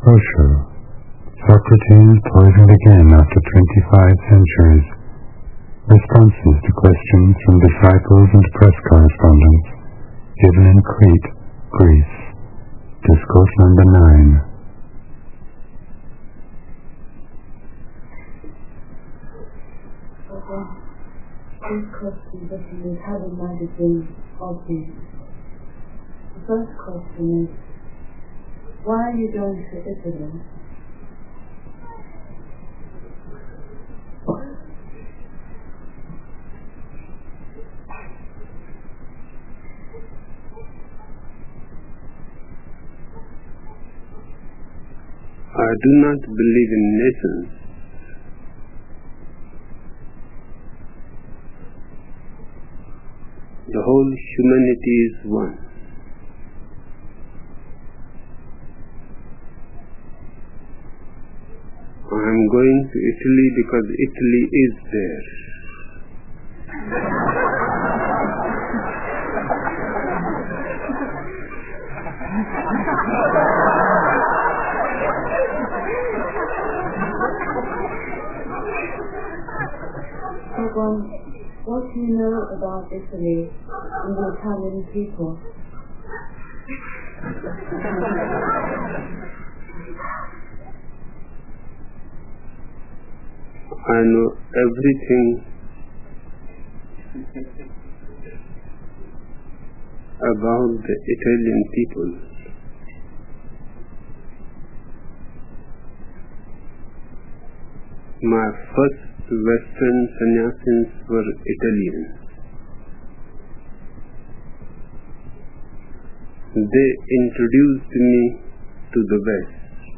Osho. Socrates poisoned again after 25 centuries. Responses to questions from disciples and press correspondents given in Crete, Greece. Discourse number 9. These questions that you have in magazine obvious. The first question is, why are you going to Italy? I do not believe in nations. The whole humanity is one. I am going to Italy because Italy is there. What do you know about Italy and the Italian people? I know everything about the Italian people. My first Western sannyasis were Italians. They introduced me to the West.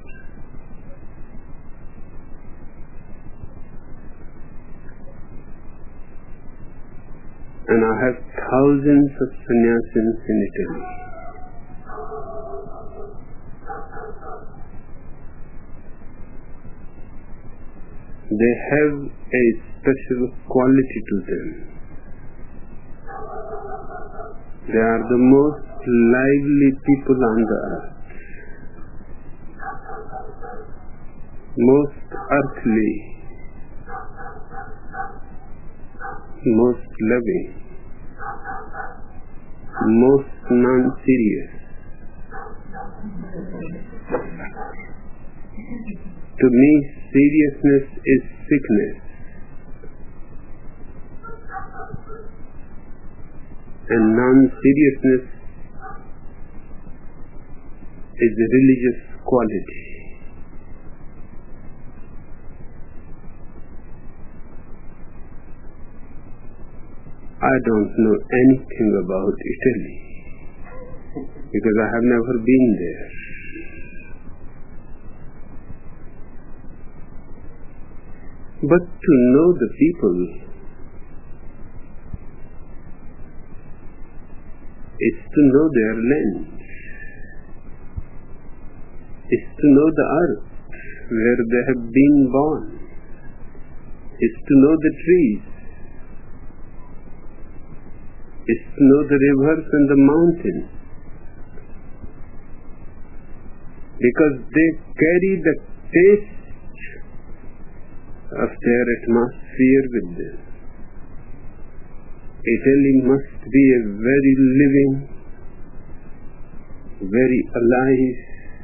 And I have thousands of sannyasis in Italy. They have a special quality to them. They are the most lively people on the earth, most earthly, most loving, most non-serious. To me, seriousness is sickness, and non-seriousness is a religious quality. I don't know anything about Italy because I have never been there. But to know the people is to know their land, is to know the earth where they have been born, is to know the trees, is to know the rivers and the mountains, because they carry the taste of their atmosphere with them. Italy must be a very living, very alive,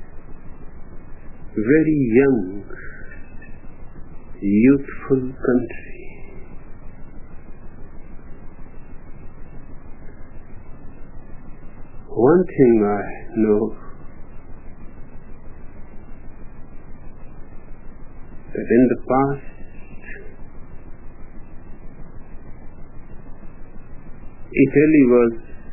very young, youthful country. One thing I know, that in the past, Italy was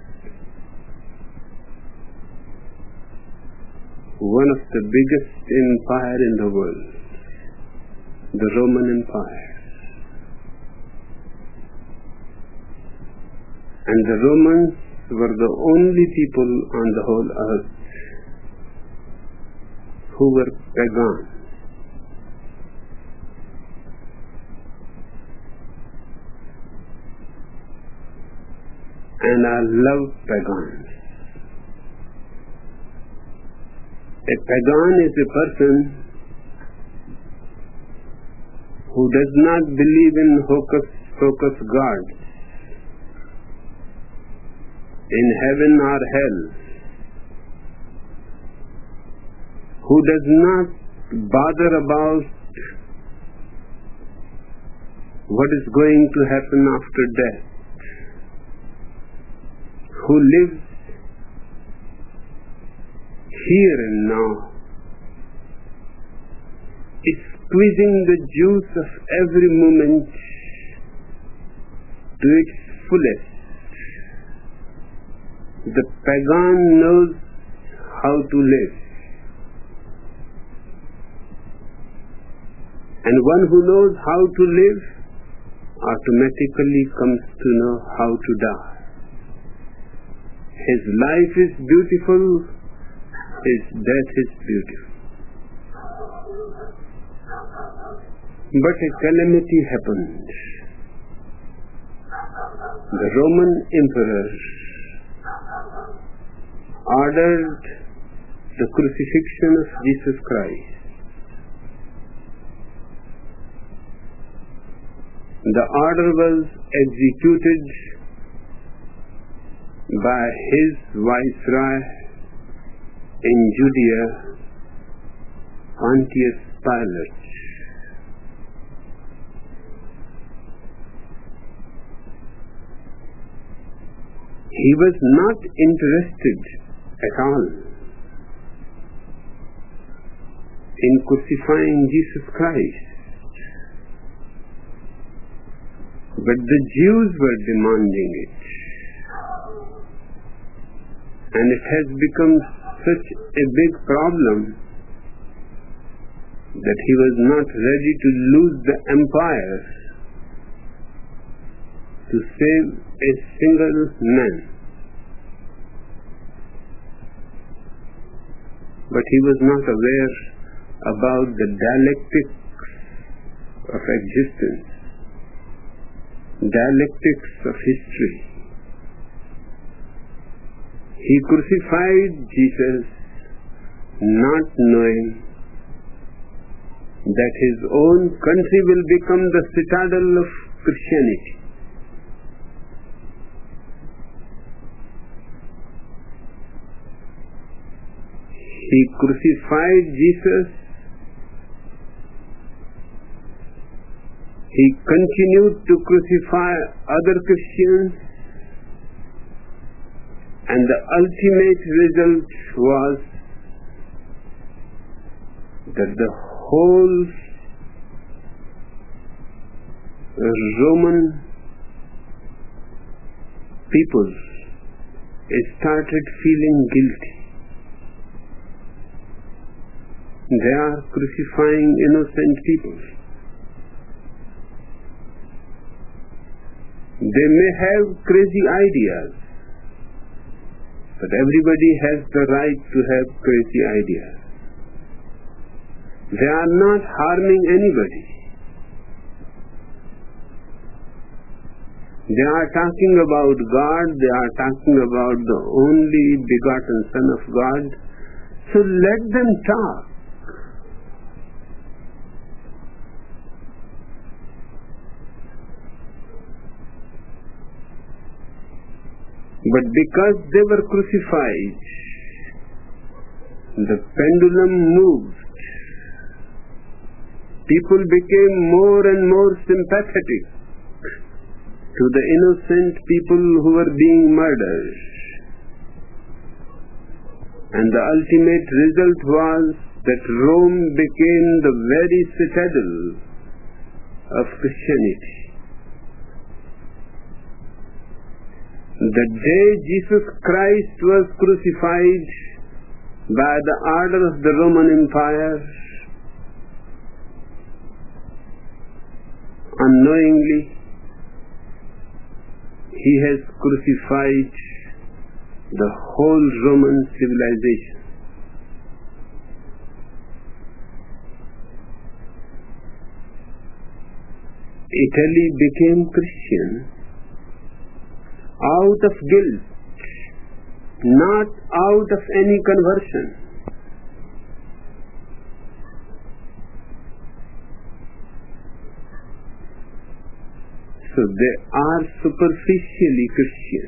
one of the biggest empire in the world, the Roman Empire. And the Romans were the only people on the whole earth who were pagan. And I love pagans. A pagan is a person who does not believe in hocus-pocus gods, in heaven or hell, who does not bother about what is going to happen after death, who lives here and now, is squeezing the juice of every moment to its fullest. The pagan knows how to live, and one who knows how to live automatically comes to know how to die. His life is beautiful, his death is beautiful. But a calamity happened. The Roman emperor ordered the crucifixion of Jesus Christ. The order was executed by his viceroy in Judea, Pontius Pilate. He was not interested at all in crucifying Jesus Christ, but the Jews were demanding it, and it has become such a big problem that he was not ready to lose the empire to save a single man. But he was not aware about the dialectics of existence, dialectics of history. He crucified Jesus not knowing that his own country will become the citadel of Christianity. He crucified Jesus. He continued to crucify other Christians, and the ultimate result was that the whole Roman people started feeling guilty. They are crucifying innocent people. They may have crazy ideas, but everybody has the right to have crazy ideas. They are not harming anybody. They are talking about God, they are talking about the only begotten Son of God. So let them talk. But because they were crucified, the pendulum moved. People became more and more sympathetic to the innocent people who were being murdered. And the ultimate result was that Rome became the very citadel of Christianity. The day Jesus Christ was crucified by the order of the Roman Empire, unknowingly, he has crucified the whole Roman civilization. Italy became Christian out of guilt, not out of any conversion. So they are superficially Christian.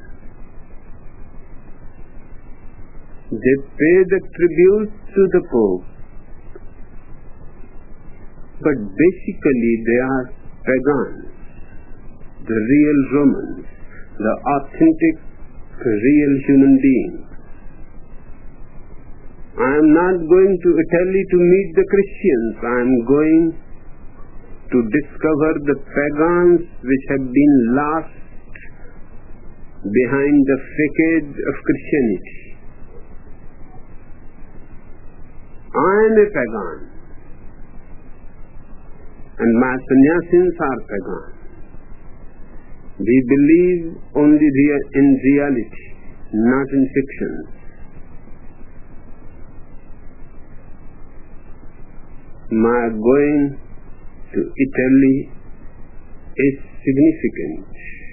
They pay the tribute to the Pope, but basically they are pagans, the real Romans, the authentic, real human beings. I am not going to Italy to meet the Christians. I am going to discover the pagans which have been lost behind the facade of Christianity. I am a pagan, and my sannyasins are pagans. We believe only in reality, not in fiction. My going to Italy is significant.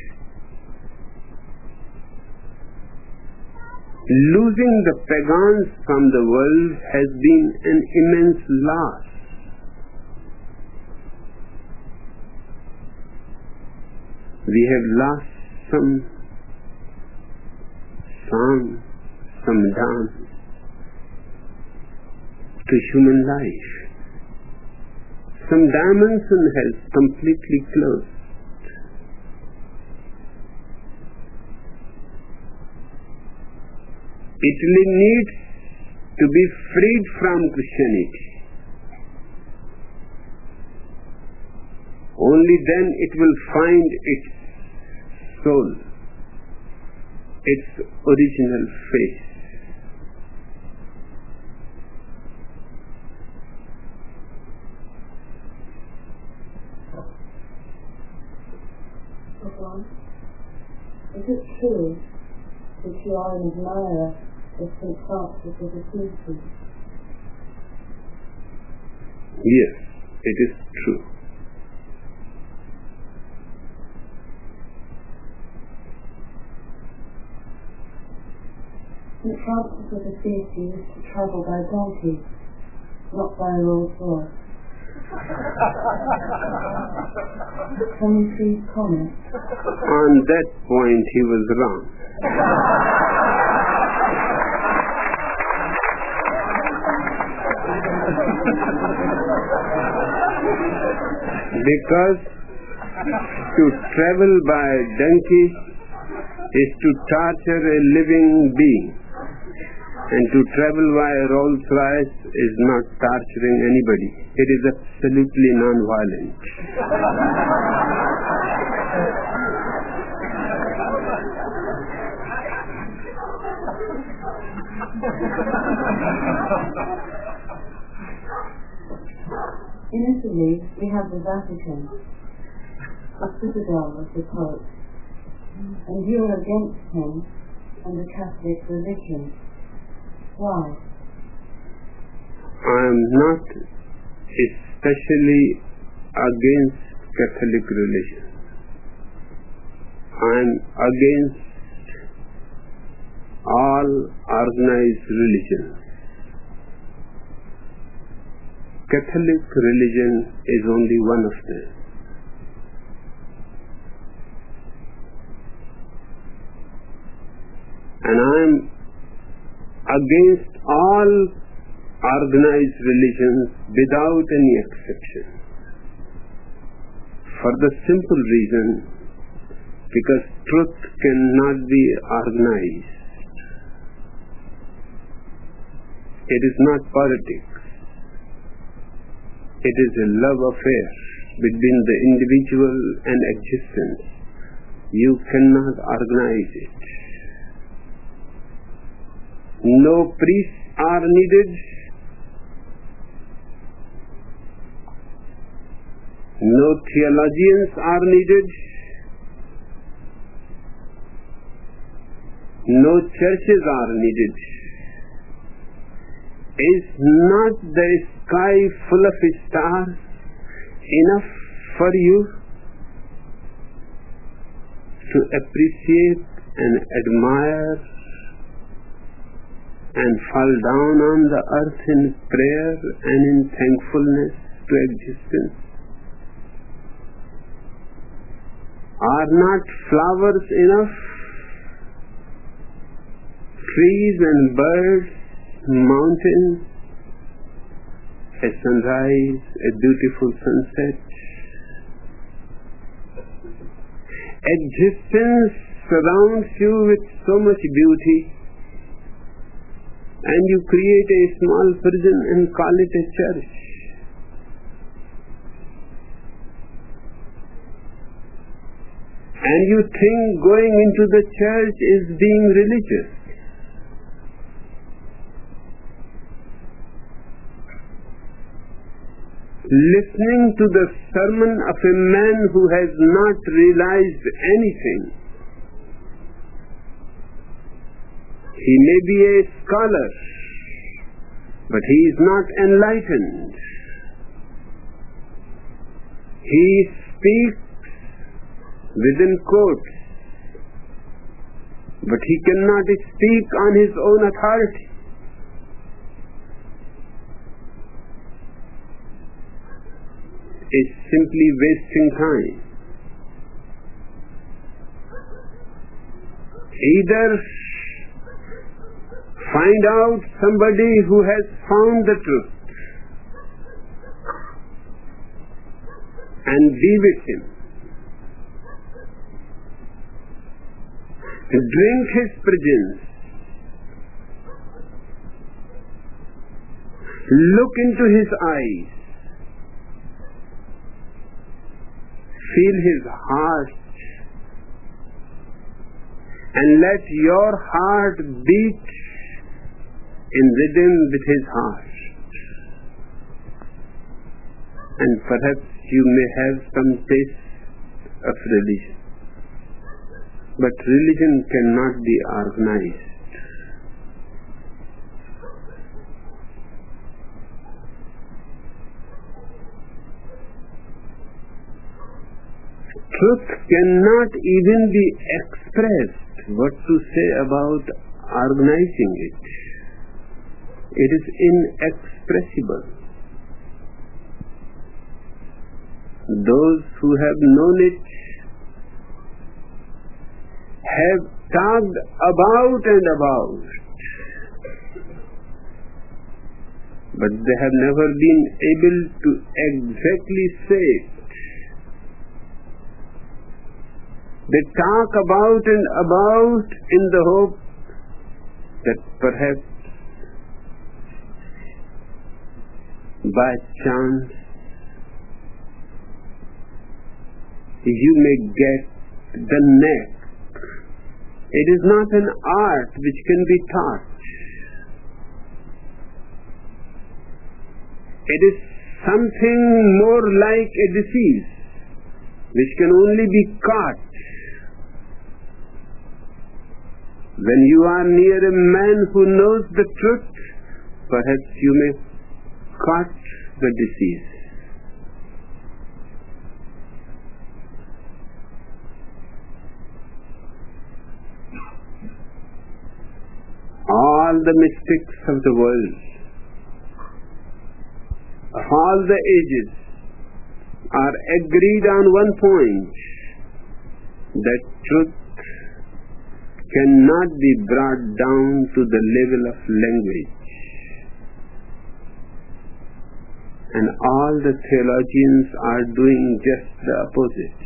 Losing the pagans from the world has been an immense loss. We have lost some song, some dance to human life. Some dimension has completely closed. Italy needs to be freed from Christianity. Only then it will find its soul, its original face. Is it true that you are an admirer of St. Francis of Assisi? Yes, it is true. St. Francis of Assisi used to travel by donkey, not by Rolls Royce. Can you please comment? On that point, he was wrong. Because to travel by donkey is to torture a living being, and to travel by Rolls Royce is not torturing anybody. It is absolutely non-violent. In Italy, we have the Vatican, the citadel of the Pope, and you are against him and the Catholic religion. Why? I am not especially against Catholic religion. I am against all organized religions. Catholic religion is only one of them. And I am against all organized religions without any exception. For the simple reason, because truth cannot be organized. It is not politics. It is a love affair between the individual and existence. You cannot organize it. No priests are needed. No theologians are needed. No churches are needed. Is not the sky full of stars enough for you to appreciate and admire and fall down on the earth in prayer and in thankfulness to existence? Are not flowers enough? Trees and birds, mountains, a sunrise, a beautiful sunset. Existence surrounds you with so much beauty, and you create a small prison and call it a church. And you think going into the church is being religious. Listening to the sermon of a man who has not realized anything. He may be a scholar, but he is not enlightened. He speaks within quotes, but he cannot speak on his own authority. Is simply wasting time. Either find out somebody who has found the truth and be with him. Drink his presence. Look into his eyes. Feel his heart, and let your heart beat in rhythm with his heart. And perhaps you may have some taste of religion. But religion cannot be organized. Truth cannot even be expressed. What to say about organizing it? It is inexpressible. Those who have known it have talked about and about, but they have never been able to exactly say it. They talk about and about in the hope that perhaps by chance you may get the neck. It is not an art which can be taught. It is something more like a disease which can only be caught. When you are near a man who knows the truth, perhaps you may catch the disease. All the mystics of the world, of all the ages, are agreed on one point, that truth cannot be brought down to the level of language. And all the theologians are doing just the opposite.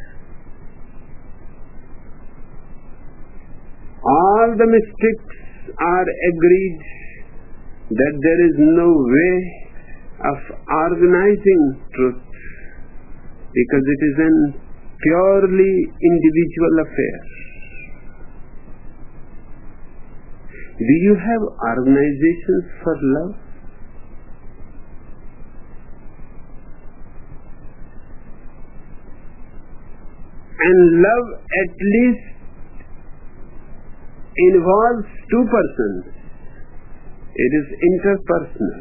All the mystics are agreed that there is no way of organizing truth, because it is an purely individual affair. Do you have organizations for love? And love at least involves two persons. It is interpersonal.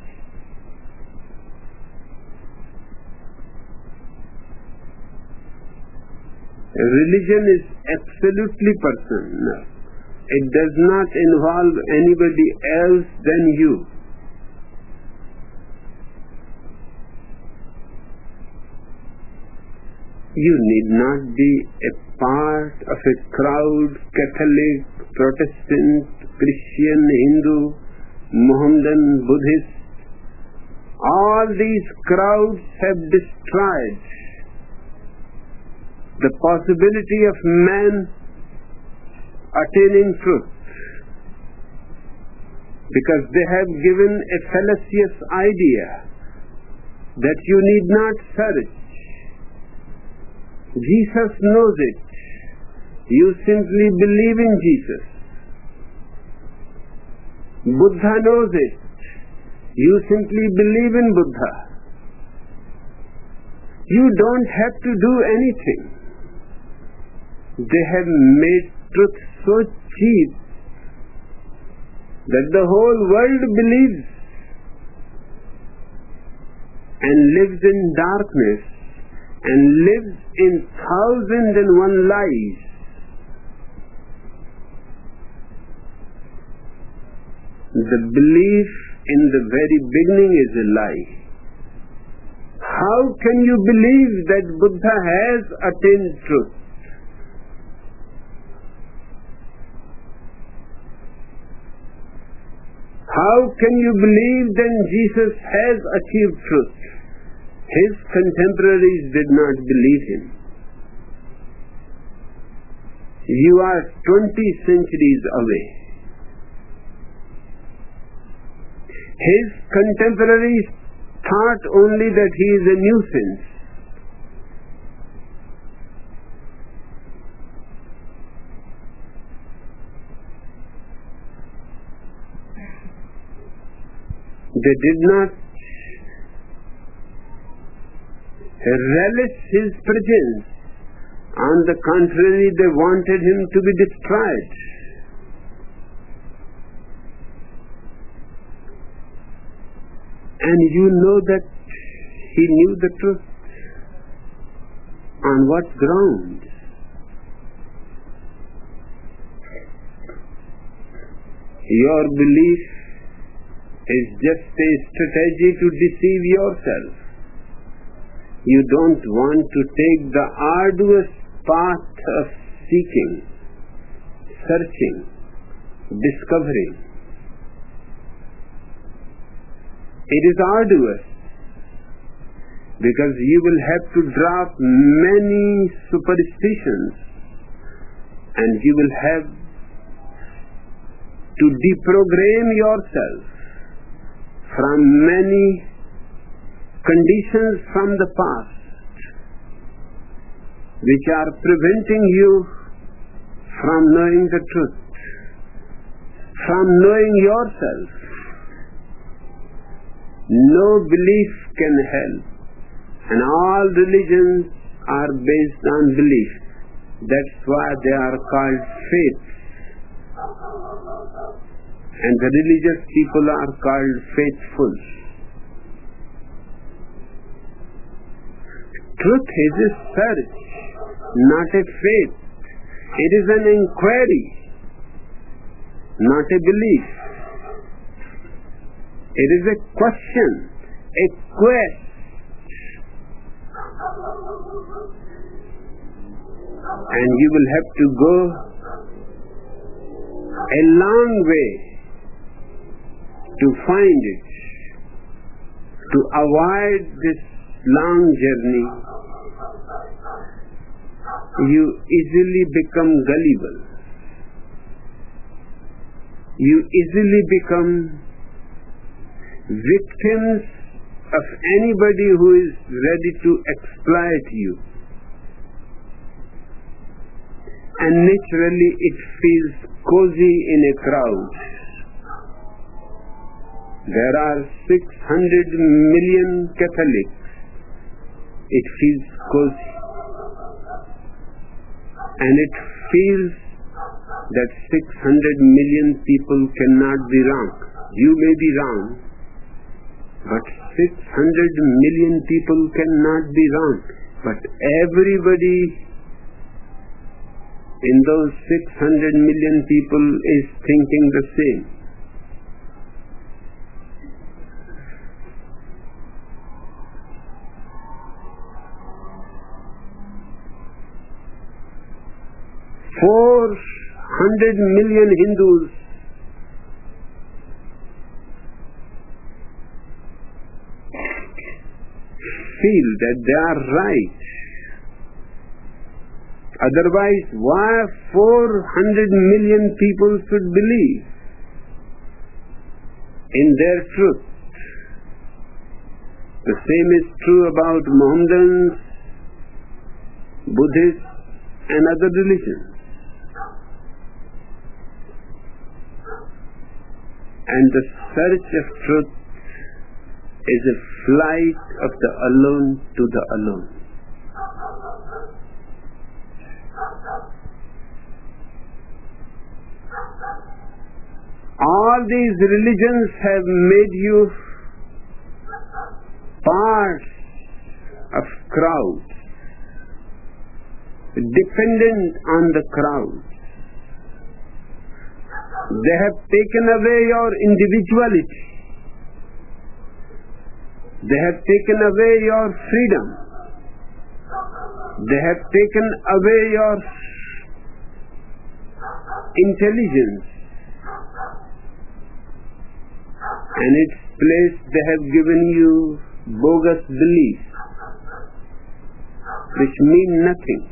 Religion is absolutely personal. It does not involve anybody else than you. You need not be a part of a crowd, Catholic, Protestant, Christian, Hindu, Mohammedan, Buddhist. All these crowds have destroyed the possibility of man attaining truth, because they have given a fallacious idea that you need not search. Jesus knows it. You simply believe in Jesus. Buddha knows it. You simply believe in Buddha. You don't have to do anything. They have made truth so cheap that the whole world believes and lives in darkness and lives in 1,001 lies. The belief in the very beginning is a lie. How can you believe that Buddha has attained truth? How can you believe that Jesus has achieved truth? His contemporaries did not believe him. You are 20 centuries away. His contemporaries thought only that he is a nuisance. They did not relish his presence. On the contrary, they wanted him to be destroyed. And you know that he knew the truth. On what ground? Your belief is just a strategy to deceive yourself. You don't want to take the arduous path of seeking, searching, discovering. It is arduous because you will have to drop many superstitions and you will have to deprogram yourself from many conditions from the past which are preventing you from knowing the truth, from knowing yourself. No belief can help, and all religions are based on belief. That's why they are called faiths, and the religious people are called faithful. Truth is a search, not a faith. It is an inquiry, not a belief. It is a question, a quest. And you will have to go a long way to find it. To avoid this long journey, you easily become gullible. You easily become victims of anybody who is ready to exploit you. And naturally it feels cozy in a crowd. There are 600 million Catholics. It feels cozy. And it feels that 600 million people cannot be wrong. You may be wrong, but 600 million people cannot be wrong. But everybody in those 600 million people is thinking the same. 400 million Hindus feel that they are right. Otherwise, why 400 million people should believe in their truth? The same is true about Mohammedans, Buddhists, and other religions. And the search of truth is a flight of the alone to the alone. All these religions have made you part of crowds, dependent on the crowd. They have taken away your individuality. They have taken away your freedom. They have taken away your intelligence. And its place they have given you bogus beliefs, which mean nothing.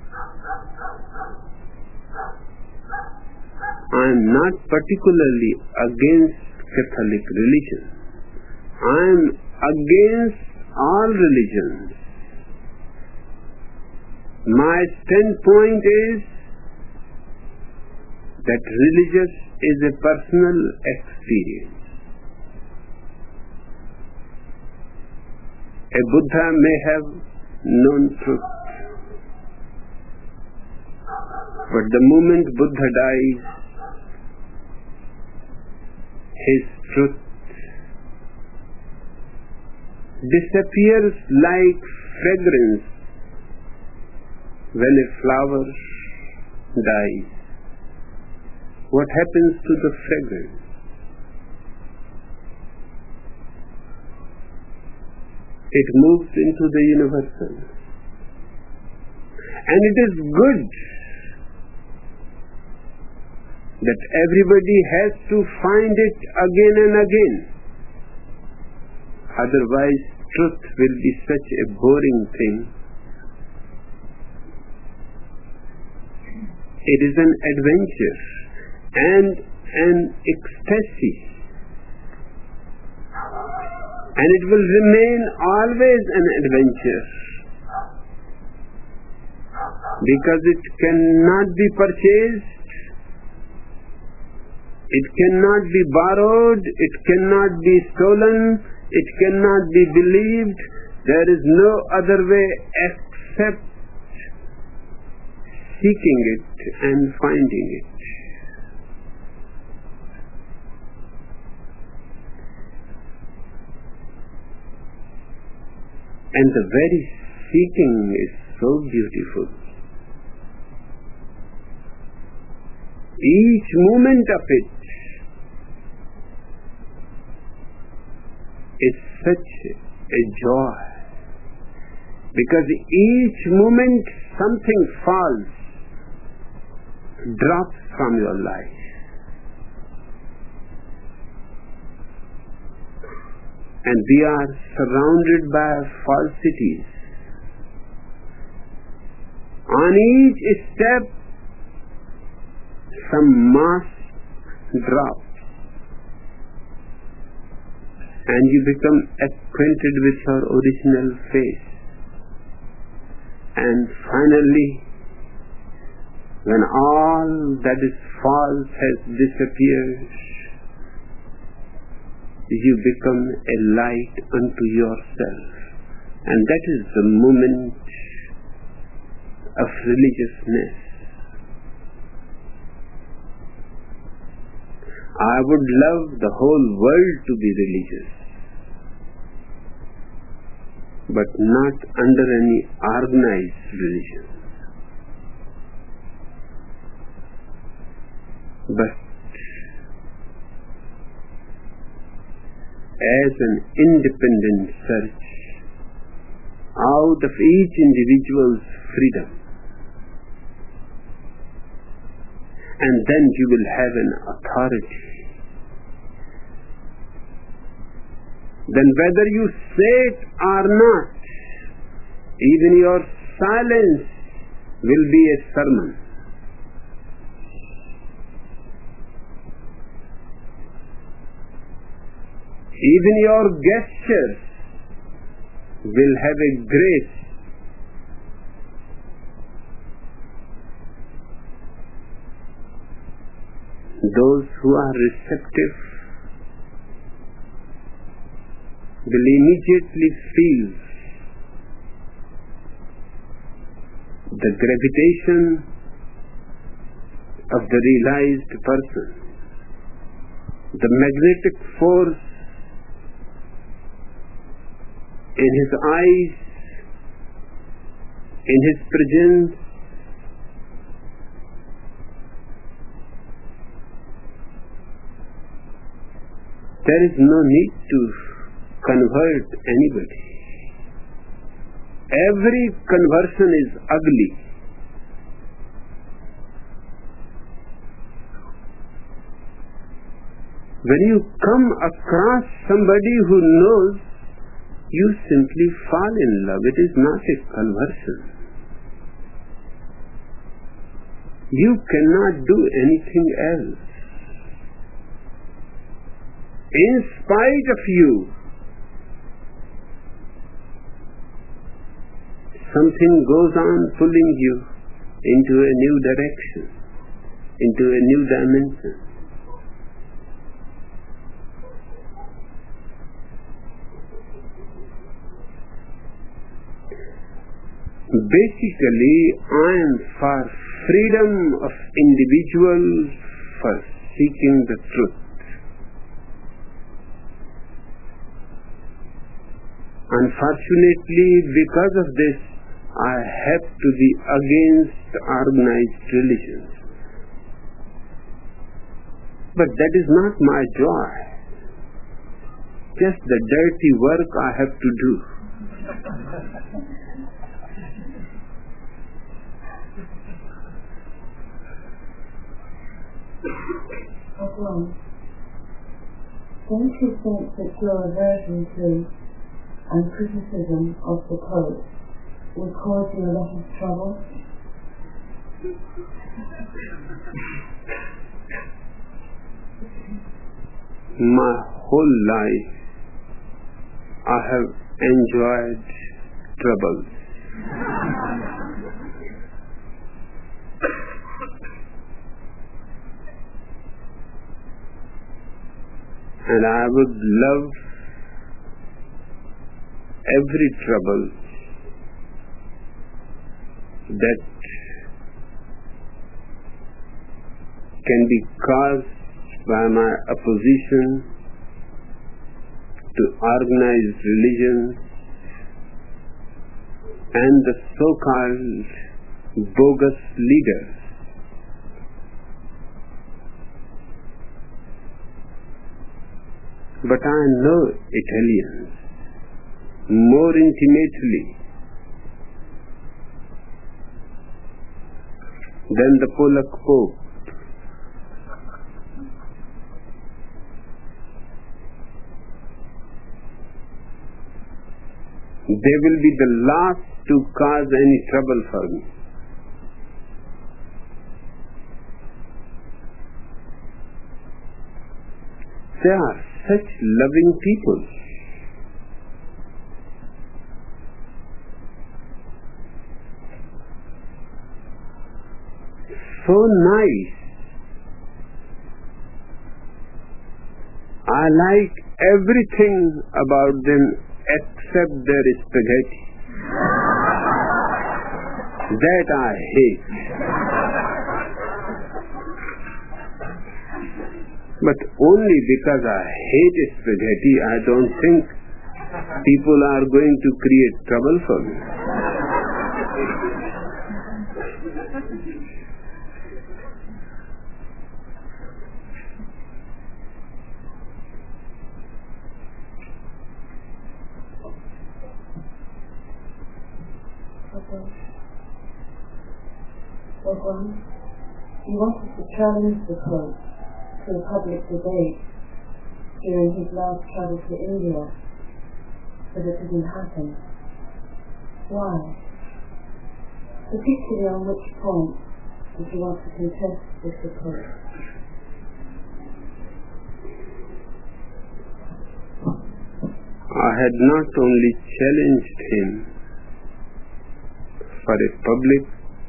I am not particularly against Catholic religion. I am against all religions. My standpoint is that religious is a personal experience. A Buddha may have known truth, but the moment Buddha dies, his truth disappears like fragrance when a flower dies. What happens to the fragrance? It moves into the universal. And it is good that everybody has to find it again and again. Otherwise, truth will be such a boring thing. It is an adventure and an ecstasy. And it will remain always an adventure, because it cannot be purchased, it cannot be borrowed, it cannot be stolen, it cannot be believed. There is no other way except seeking it and finding it. And the very seeking is so beautiful. Each moment of it is such a joy, because each moment something falls, drops from your life. And we are surrounded by falsities. On each step, some mask drops, and you become acquainted with your original face. And finally, when all that is false has disappeared, you become a light unto yourself. And that is the moment of religiousness. I would love the whole world to be religious, but not under any organized religion. But as an independent search out of each individual's freedom, and then you will have an authority. Then whether you say it or not, even your silence will be a sermon. Even your gestures will have a grace. Those who are receptive will immediately feel the gravitation of the realized person, the magnetic force in his eyes, in his presence. There is no need to convert anybody. Every conversion is ugly. When you come across somebody who knows, you simply fall in love. It is not a conversion. You cannot do anything else. In spite of you, something goes on pulling you into a new direction, into a new dimension. Basically, I am for freedom of individuals, for seeking the truth. Unfortunately, because of this, I have to be against organized religions. But that is not my joy. Just the dirty work I have to do. Don't you think that your aversion to and criticism of the Pope will cause you a lot of trouble? My whole life I have enjoyed troubles. And I would love every trouble that can be caused by my opposition to organized religion and the so-called bogus leaders. But I know Italians more intimately than the Polak Pope. They will be the last to cause any trouble for me. They are such loving people. So nice. I like everything about them except their spaghetti. That I hate. But only because I hate spaghetti, I don't think people are going to create trouble for me. He wanted to challenge the Pope to a public debate during his last travel to India, but it didn't happen. Why? Particularly on which point did you want to contest with the Pope? I had not only challenged him for a public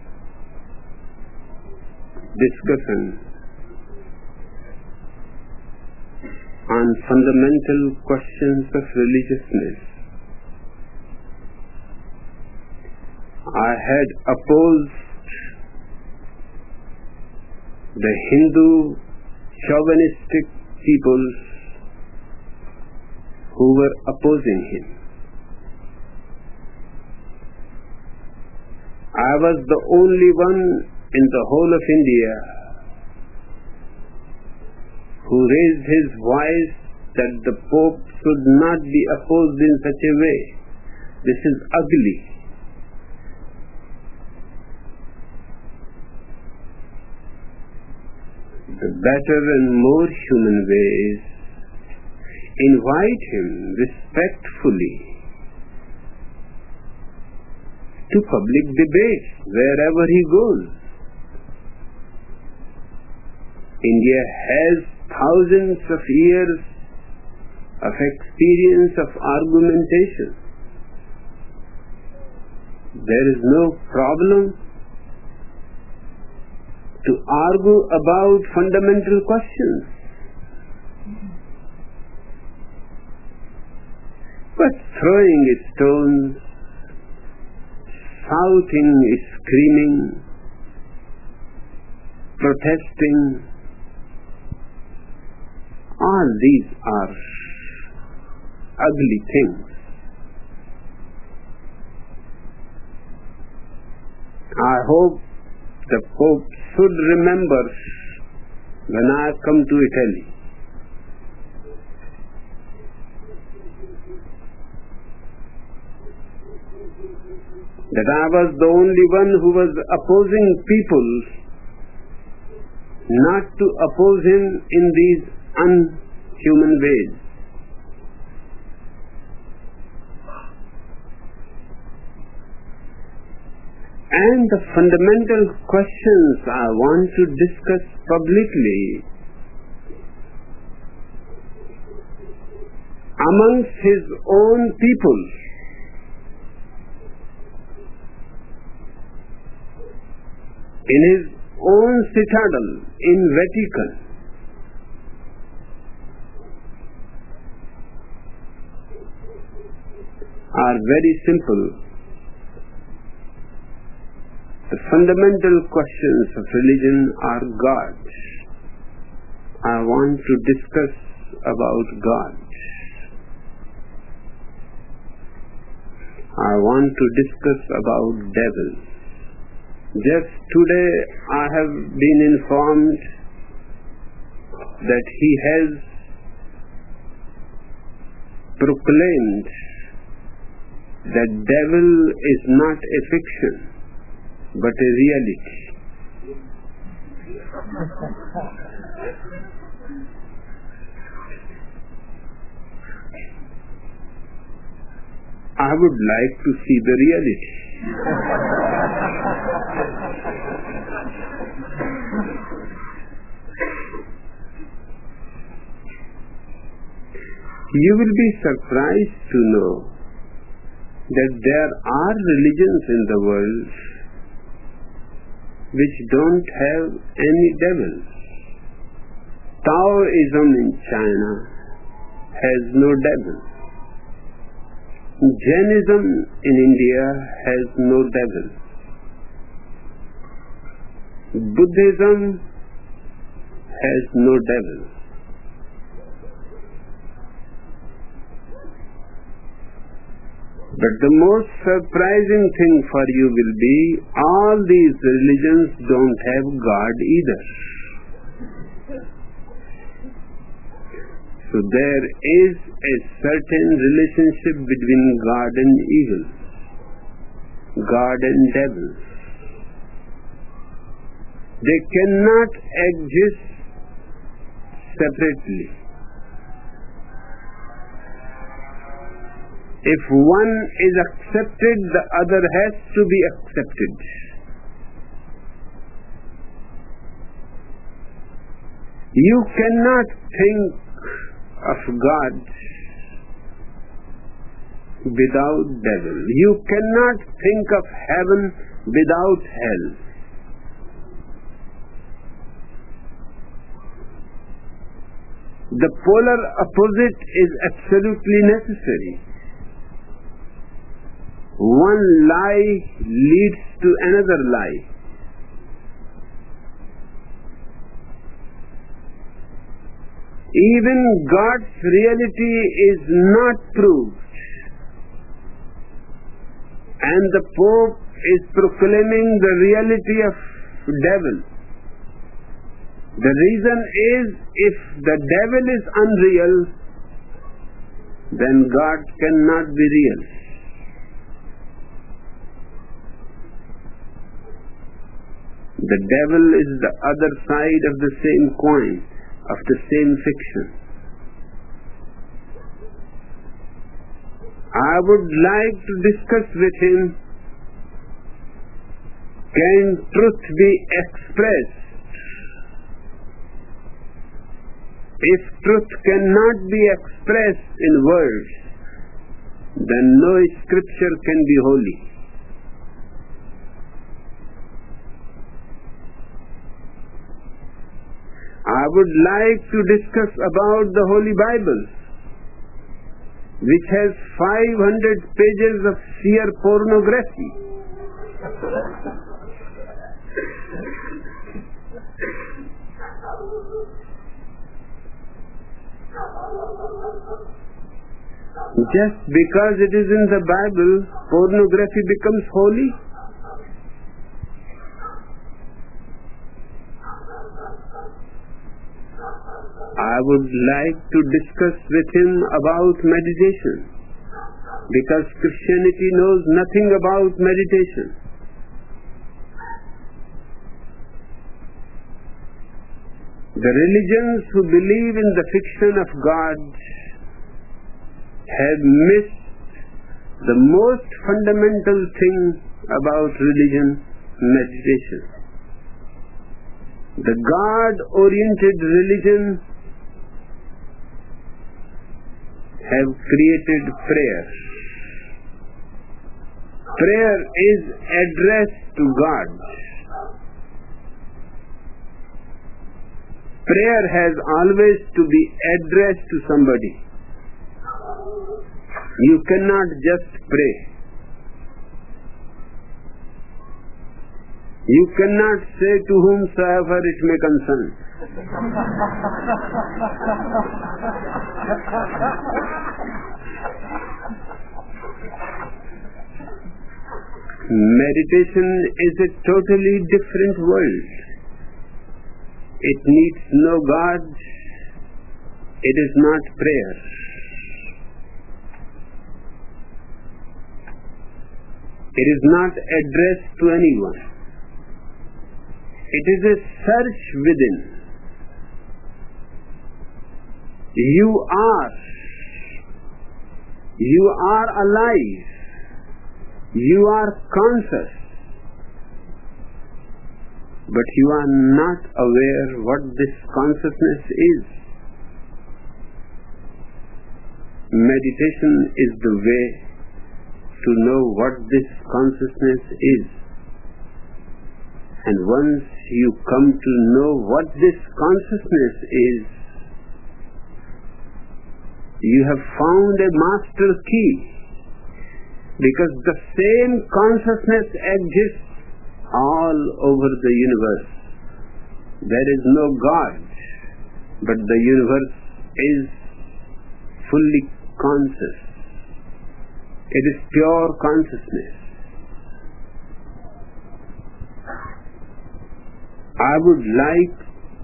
discussion on fundamental questions of religiousness. I had opposed the Hindu chauvinistic peoples who were opposing him. I was the only one in the whole of India who raised his voice that the Pope should not be opposed in such a way. This is ugly. The better and more human way is invite him respectfully to public debates wherever he goes. India has thousands of years of experience of argumentation. There is no problem to argue about fundamental questions. But throwing stones, shouting, screaming, protesting, all these are ugly things. I hope the Pope should remember when I come to Italy. That I was the only one who was opposing people, not to oppose him in these unhuman ways. And the fundamental questions I want to discuss publicly amongst his own people, in his own citadel in Vatican, are very simple. The fundamental questions of religion are God. I want to discuss about God. I want to discuss about devil. Just today I have been informed that he has proclaimed that devil is not a fiction but a reality. I would like to see the reality. You will be surprised to know that there are religions in the world which don't have any devil. Taoism in China has no devil. Jainism in India has no devil. Buddhism has no devil. But the most surprising thing for you will be all these religions don't have God either. So there is a certain relationship between God and evil, God and devil. They cannot exist separately. If one is accepted, the other has to be accepted. You cannot think of God without devil. You cannot think of heaven without hell. The polar opposite is absolutely necessary. One lie leads to another lie. Even God's reality is not proved, and the Pope is proclaiming the reality of devil. The reason is, if the devil is unreal, then God cannot be real. The devil is the other side of the same coin, of the same fiction. I would like to discuss with him, can truth be expressed? If truth cannot be expressed in words, then no scripture can be holy. I would like to discuss about the Holy Bible, which has 500 pages of sheer pornography. Just because it is in the Bible, pornography becomes holy? I would like to discuss with him about meditation, because Christianity knows nothing about meditation. The religions who believe in the fiction of God have missed the most fundamental thing about religion, meditation. The God-oriented religion have created prayer. Prayer is addressed to God. Prayer has always to be addressed to somebody. You cannot just pray. You cannot say to whomsoever it may concern. Meditation is a totally different world. It needs no God. It is not prayer. It is not addressed to anyone. It is a search within. You are alive. You are conscious. But you are not aware what this consciousness is. Meditation is the way to know what this consciousness is. And once you come to know what this consciousness is, you have found a master key, because the same consciousness exists all over the universe. There is no God, but the universe is fully conscious. It is pure consciousness. I would like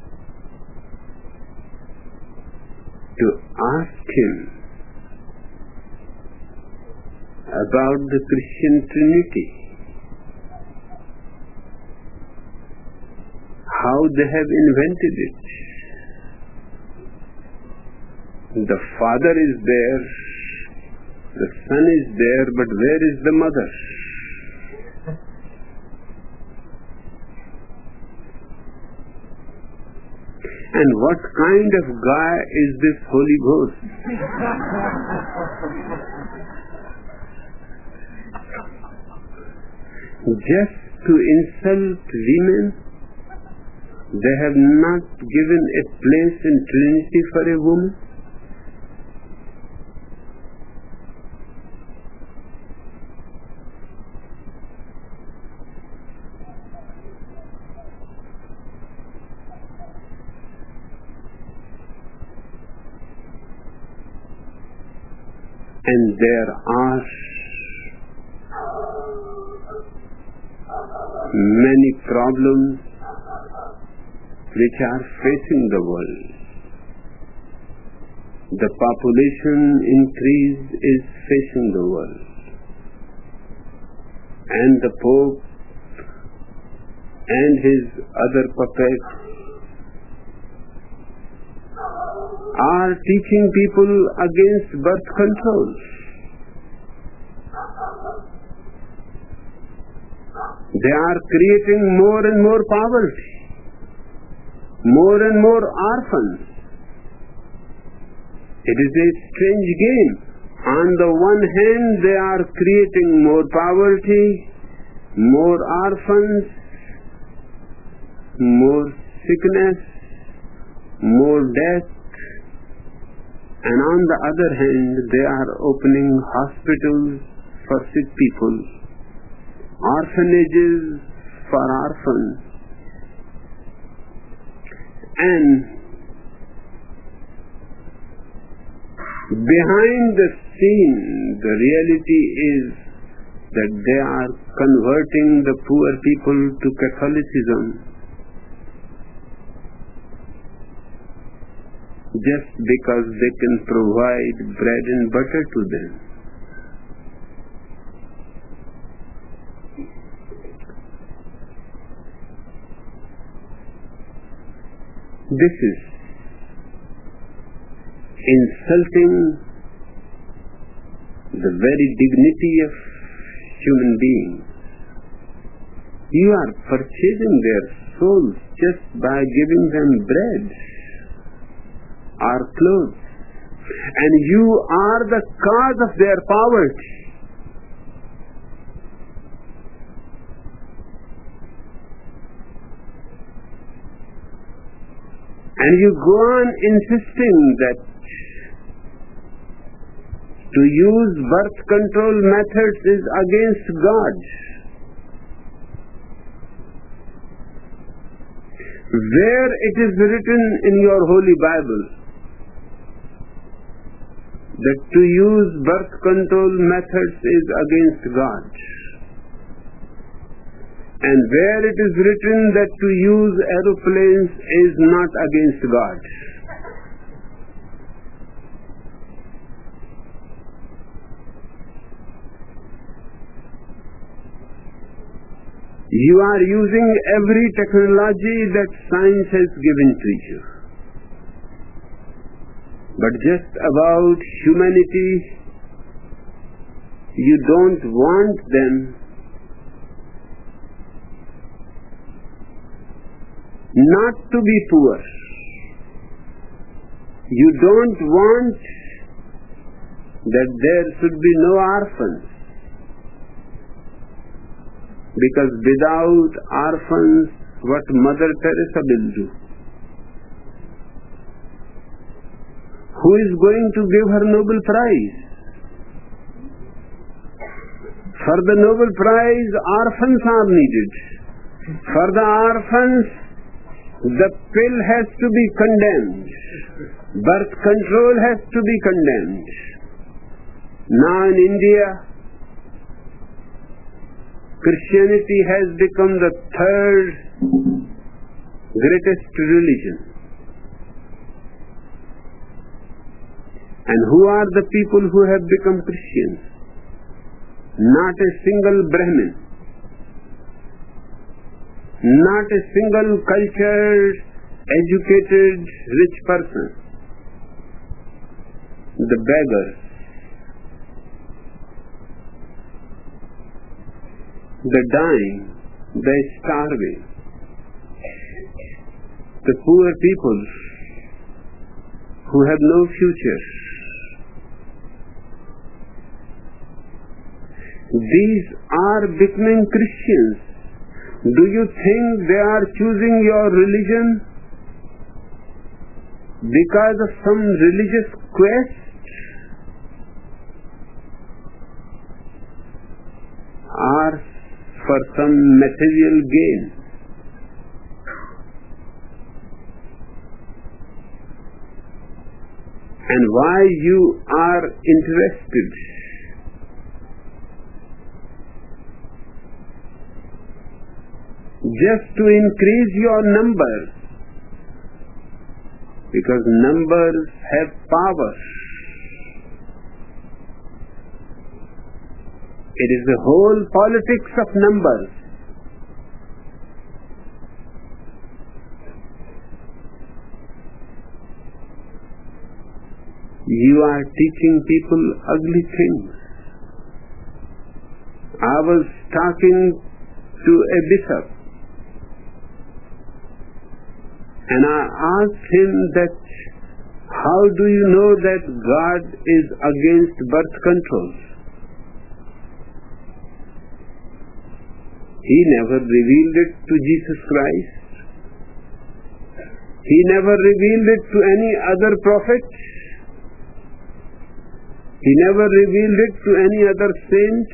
to ask him about the Christian Trinity. how they have invented it. The father is there, the son is there, but where is the mother? And what kind of guy is this Holy Ghost? Just to insult women, they have not given a place in Trinity for a woman. And there are many problems which are facing the world. The population increase is facing the world. And the Pope and his other puppets are teaching people against birth control. They are creating more and more poverty, more and more orphans. It is a strange game. On the one hand, they are creating more poverty, more orphans, more sickness, more death. And on the other hand, they are opening hospitals for sick people, orphanages for orphans. And behind the scene, the reality is that they are converting the poor people to Catholicism just because they can provide bread and butter to them. This is insulting the very dignity of human beings. You are purchasing their souls just by giving them bread or clothes, and you are the cause of their poverty. And you go on insisting that to use birth control methods is against God. Where it is written in your Holy Bible that to use birth control methods is against God? And where it is written that to use aeroplanes is not against God? You are using every technology that science has given to you. But just about humanity, you don't want them not to be poor. You don't want that there should be no orphans. Because without orphans, what Mother Teresa will do? Who is going to give her Nobel Prize? For the Nobel Prize, orphans are needed. For the orphans, the pill has to be condemned. Birth control has to be condemned. Now in India, Christianity has become the third greatest religion. And who are the people who have become Christians? Not a single Brahmin, not a single cultured, educated, rich person. The beggars, the dying, the starving, the poor people who have no future. These are becoming Christians. Do you think they are choosing your religion because of some religious quest? Or for some material gain? And why you are interested? Just to increase your numbers, because numbers have power. It is the whole politics of numbers. You are teaching people ugly things. I was talking to a bishop, and I asked him that, how do you know that God is against birth control? He never revealed it to Jesus Christ. He never revealed it to any other prophet. He never revealed it to any other saint.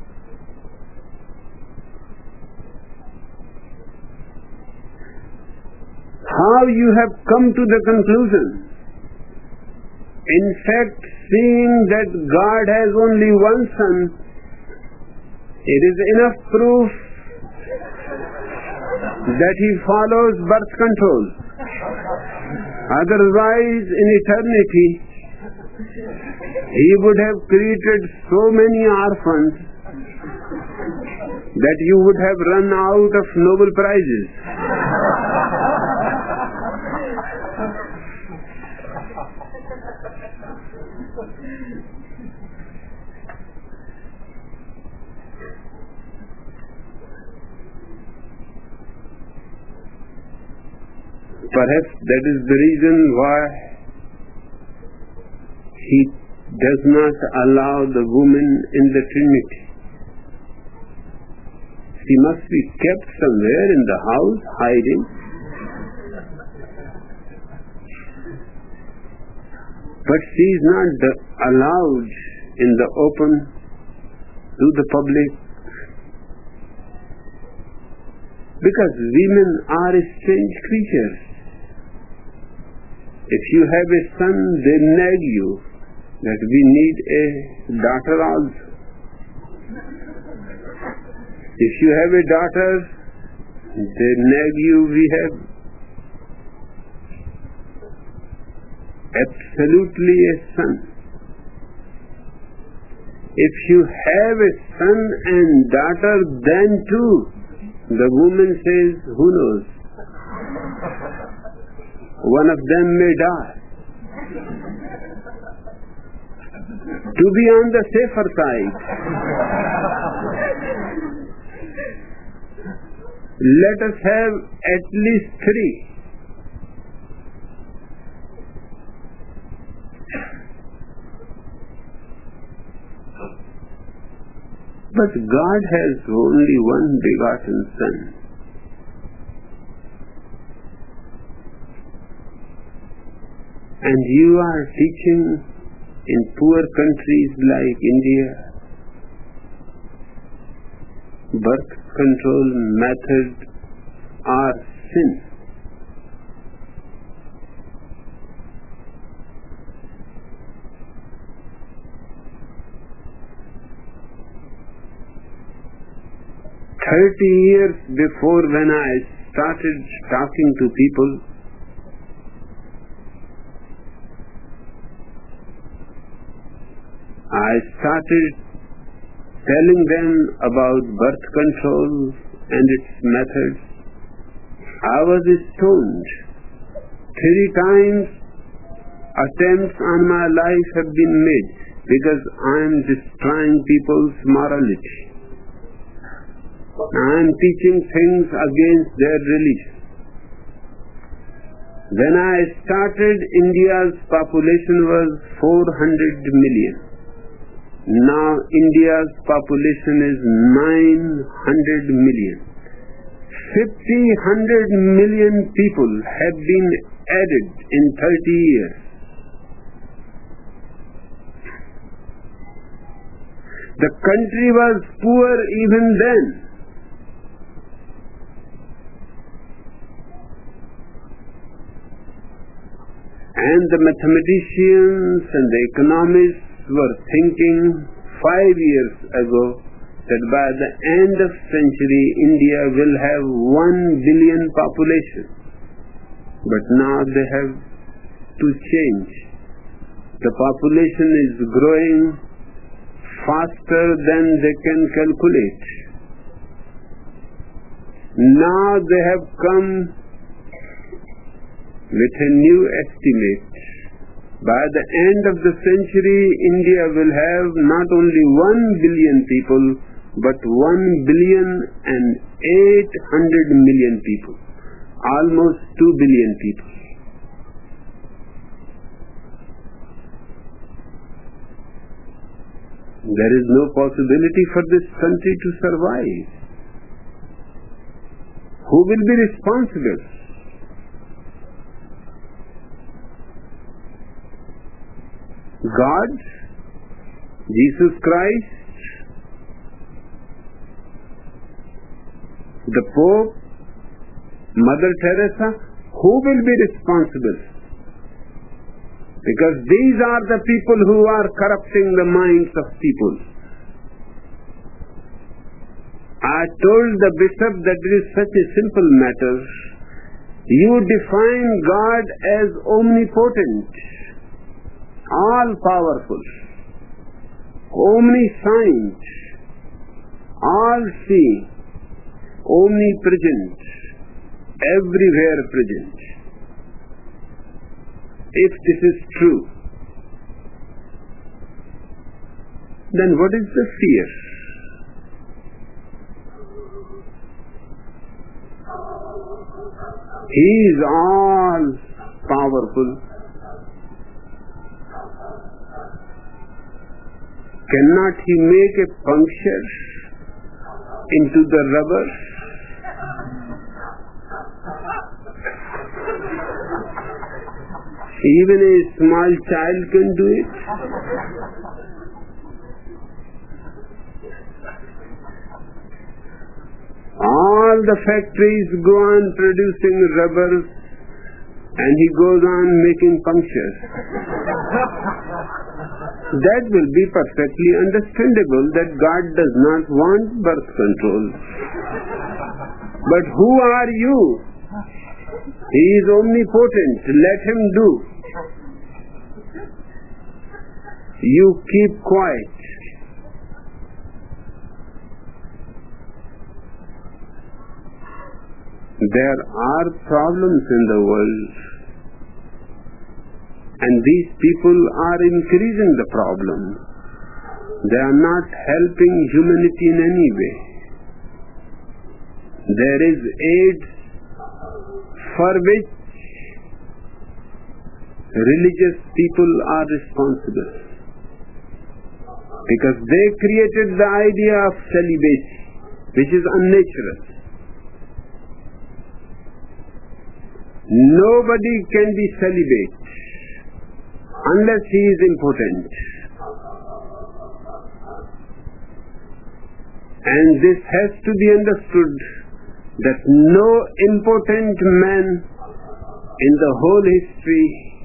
How you have come to the conclusion? In fact, seeing that God has only one son, it is enough proof that he follows birth control. Otherwise, in eternity, he would have created so many orphans that you would have run out of Nobel Prizes. Perhaps that is the reason why he does not allow the woman in the Trinity. She must be kept somewhere in the house, hiding. But she is not allowed in the open to the public, because women are strange creatures. If you have a son, they nag you that we need a daughter also. If you have a daughter, they nag you, we have absolutely a son. If you have a son and daughter, then too, the woman says, who knows? One of them may die. To be on the safer side, let us have at least 3. But God has only one begotten Son. And you are teaching in poor countries like India, birth control methods are sin. Years before, when I started talking to people, I started telling them about birth control and its methods. I was stoned. 3 times attempts on my life have been made because I am destroying people's morality. I am teaching things against their religion. When I started, India's population was 400 million. Now India's population is 900 million. 100 million people have been added in 30 years. The country was poor even then. And the mathematicians and the economists were thinking 5 years ago that by the end of century India will have 1 billion population. But now they have to change. The population is growing faster than they can calculate. Now they have come with a new estimate. By the end of the century, India will have not only 1 billion people, but 1,800,000,000 people. Almost 2 billion people. There is no possibility for this country to survive. Who will be responsible? God, Jesus Christ, the Pope, Mother Teresa, who will be responsible? Because these are the people who are corrupting the minds of people. I told the bishop that it is such a simple matter. You define God as omnipotent, all-powerful, omniscient, all-seeing, omnipresent, everywhere present. If this is true, then what is the fear? He is all-powerful. Cannot he make a puncture into the rubber? Even a small child can do it. All the factories go on producing rubbers and he goes on making punctures. That will be perfectly understandable that God does not want birth control. But who are you? He is omnipotent. Let him do. You keep quiet. There are problems in the world, and these people are increasing the problem. They are not helping humanity in any way. There is AIDS for which religious people are responsible, because they created the idea of celibacy, which is unnatural. Nobody can be celibate unless he is impotent. And this has to be understood that no impotent man in the whole history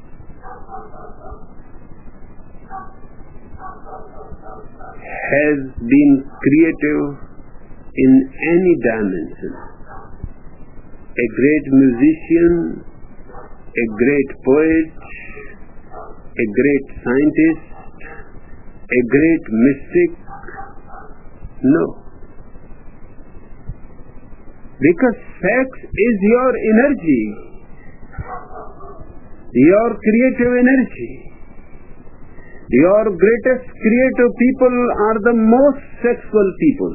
has been creative in any dimension. A great musician, a great poet, a great scientist, a great mystic. No. Because sex is your energy, your creative energy. Your greatest creative people are the most sexual people.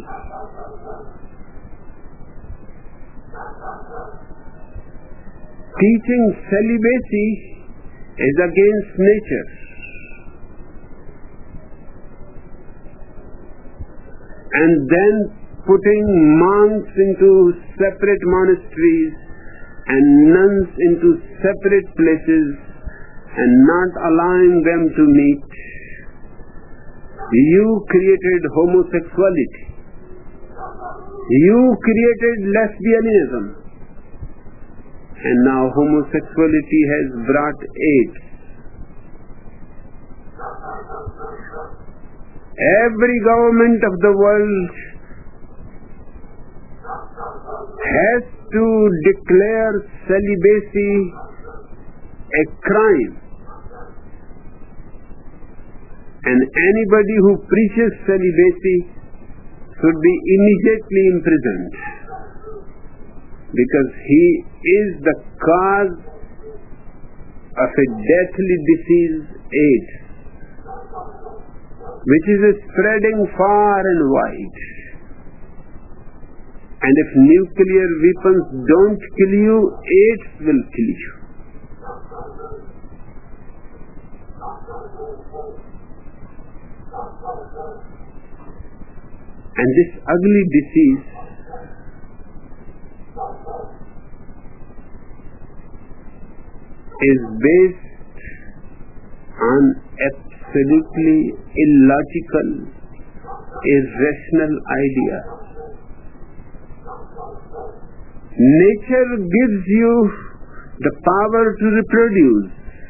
Teaching celibacy is against nature. And then putting monks into separate monasteries and nuns into separate places and not allowing them to meet. You created homosexuality. You created lesbianism. And now homosexuality has brought AIDS. Every government of the world has to declare celibacy a crime. And anybody who preaches celibacy should be immediately imprisoned, because he is the cause of a deathly disease, AIDS, which is spreading far and wide. And if nuclear weapons don't kill you, AIDS will kill you. And this ugly disease is based on absolutely illogical, irrational idea. Nature gives you the power to reproduce.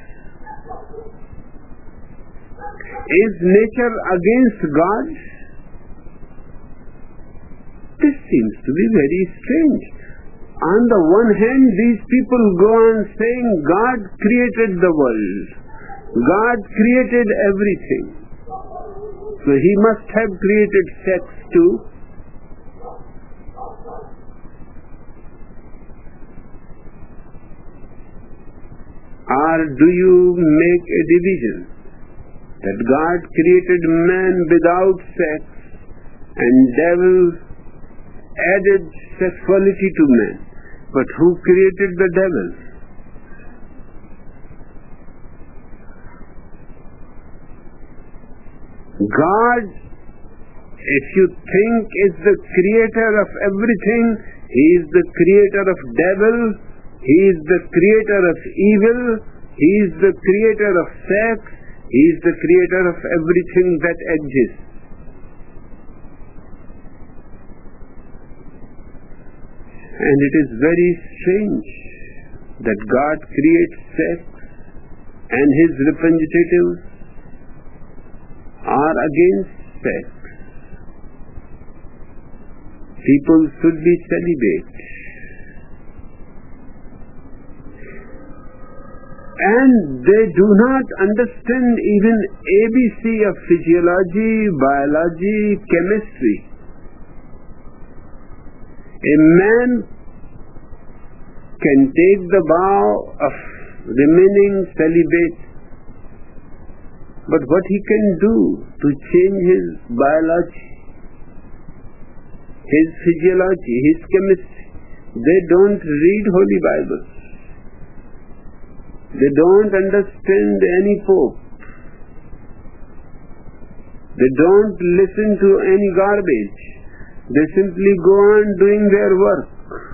Is nature against God? This seems to be very strange. On the one hand, these people go on saying God created the world. God created everything. So He must have created sex too. Or do you make a division that God created man without sex and devil added sexuality to man? But who created the devil? God, if you think, is the creator of everything. He is the creator of devil. He is the creator of evil. He is the creator of sex. He is the creator of everything that exists. And it is very strange that God creates sex and His representatives are against sex. People should be celibate. And they do not understand even ABC of physiology, biology, chemistry. A man can take the vow of remaining celibate, but what he can do to change his biology, his physiology, his chemistry? They don't read Holy Bible. They don't understand any pope. They don't listen to any garbage. They simply go on doing their work.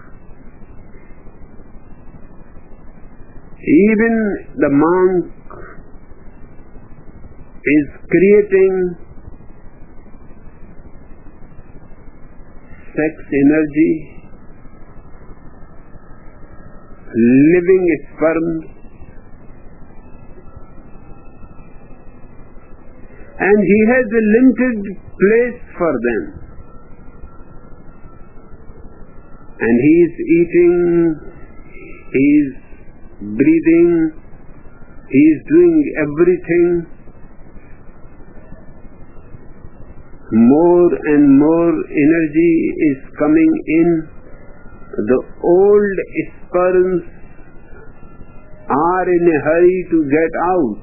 Even the monk is creating sex energy, living sperm, and he has a limited place for them. And he is eating, he is breathing, he is doing everything. More and more energy is coming in, The old sperms are in a hurry to get out.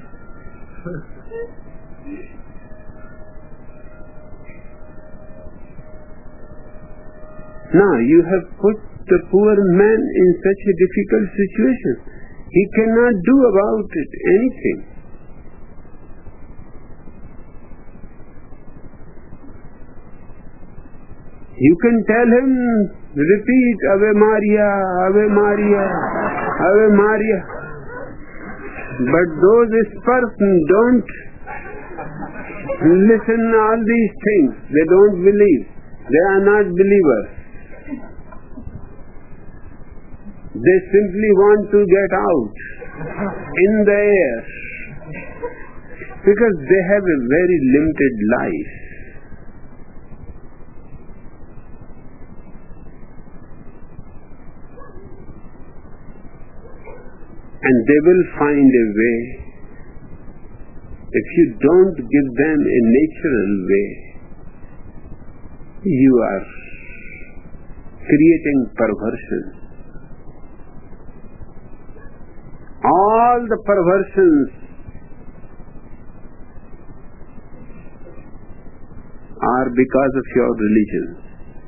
Now you have put the poor man in such a difficult situation. He cannot do about it anything. You can tell him, repeat, Ave Maria, Ave Maria, Ave Maria. But those persons don't listen to all these things. They don't believe. They are not believers. They simply want to get out in the air because they have a very limited life. And they will find a way. If you don't give them a natural way, you are creating perversion. All the perversions are because of your religion.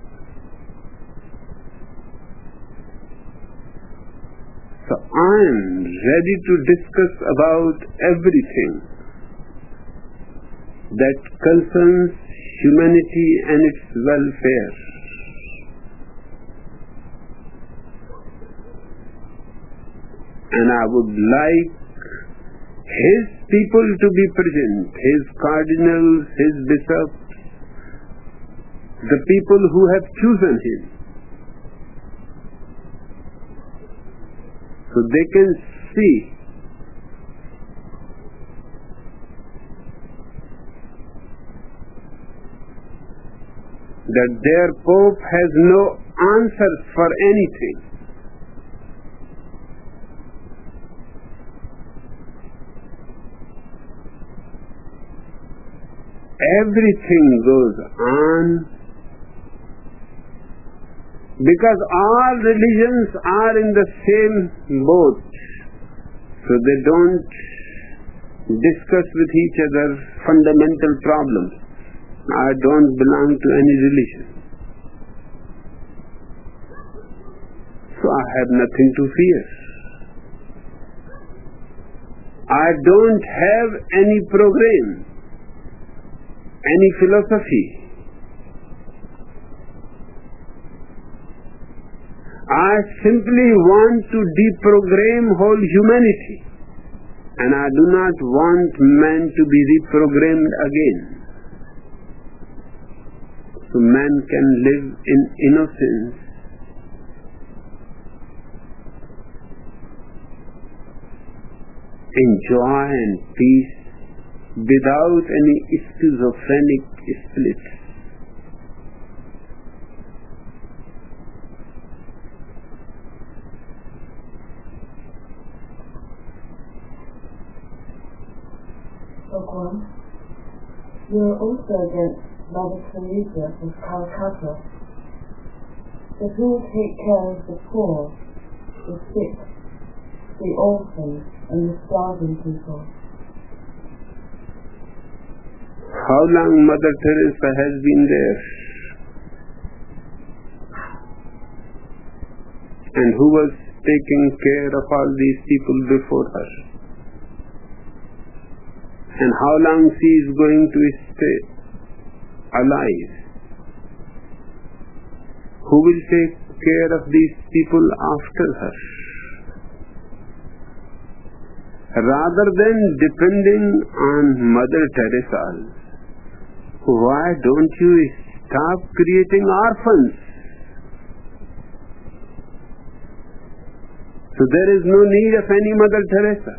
So I am ready to discuss about everything that concerns humanity and its welfare. And I would like his people to be present, his cardinals, his bishops, the people who have chosen him, so they can see that their Pope has no answers for anything. Everything goes on because all religions are in the same boat, so they don't discuss with each other fundamental problems. I don't belong to any religion, so I have nothing to fear. I don't have any program, any philosophy. I simply want to deprogram whole humanity, and I do not want man to be reprogrammed again. So man can live in innocence, in joy and peace, without any schizophrenic splits. Bhagwan, you are also against Mother Teresa of Calcutta, that who will take care of the poor, the sick, the orphans, and the starving people. How long Mother Teresa has been there? And who was taking care of all these people before her? And how long she is going to stay alive? Who will take care of these people after her? Rather than depending on Mother Teresa, why don't you stop creating orphans? So there is no need of any Mother Teresa.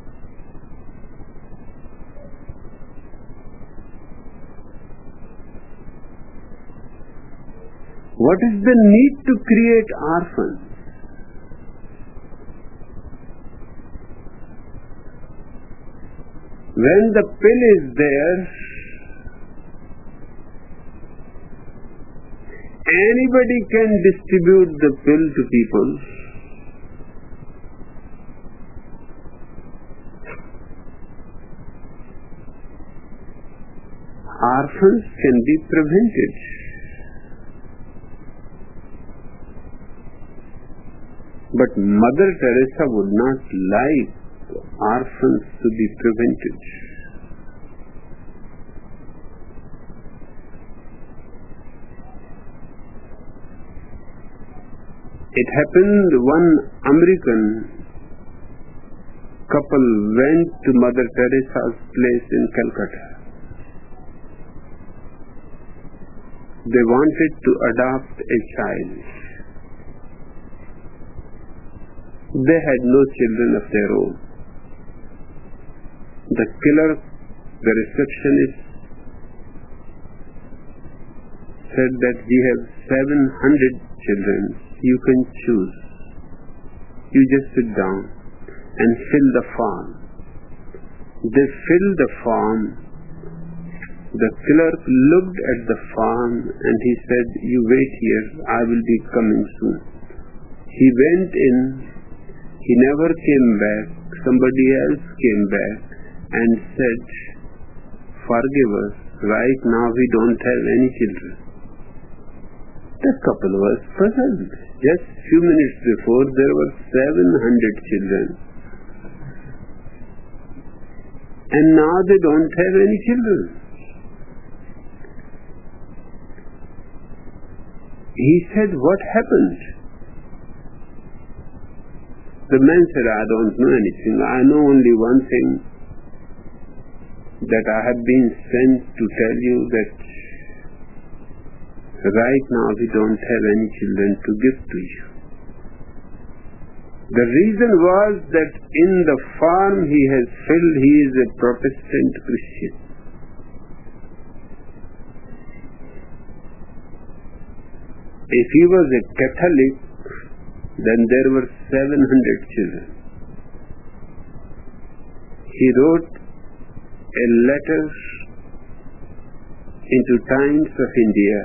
What is the need to create orphans? When the pill is there, anybody can distribute the pill to people, orphans can be prevented. But Mother Teresa would not like orphans to be prevented. It happened one American couple went to Mother Teresa's place in Calcutta. They wanted to adopt a child. They had no children of their own. The clerk, the receptionist, said that we have 700 children. You can choose. You just sit down and fill the form. They filled the form. The clerk looked at the form and he said, "You wait here, I will be coming soon." He went in, he never came back. Somebody else came back and said, "Forgive us, right now we don't have any children." The couple was puzzled. Just few minutes before there were 700 children. And now they don't have any children. He said, "What happened?" The man said, "I don't know anything. I know only one thing, that I have been sent to tell you that right now we don't have any children to give to you." The reason was that in the form he has filled, he is a Protestant Christian. If he was a Catholic, then there were 700 children. He wrote a letter into Times of India,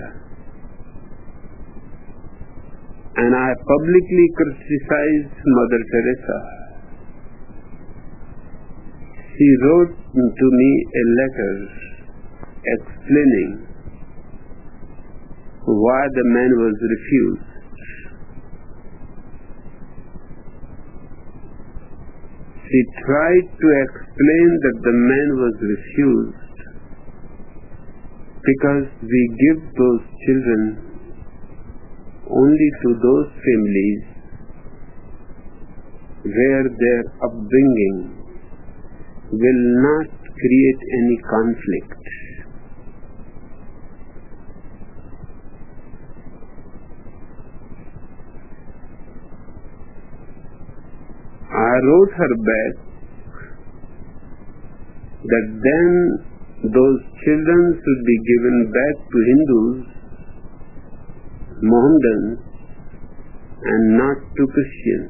and I publicly criticized Mother Teresa. She wrote to me a letter explaining why the man was refused. She tried to explain that the man was refused because we give those children only to those families where their upbringing will not create any conflict. I wrote her back that then those children should be given back to Hindus, Mohammedans, and not to Christians.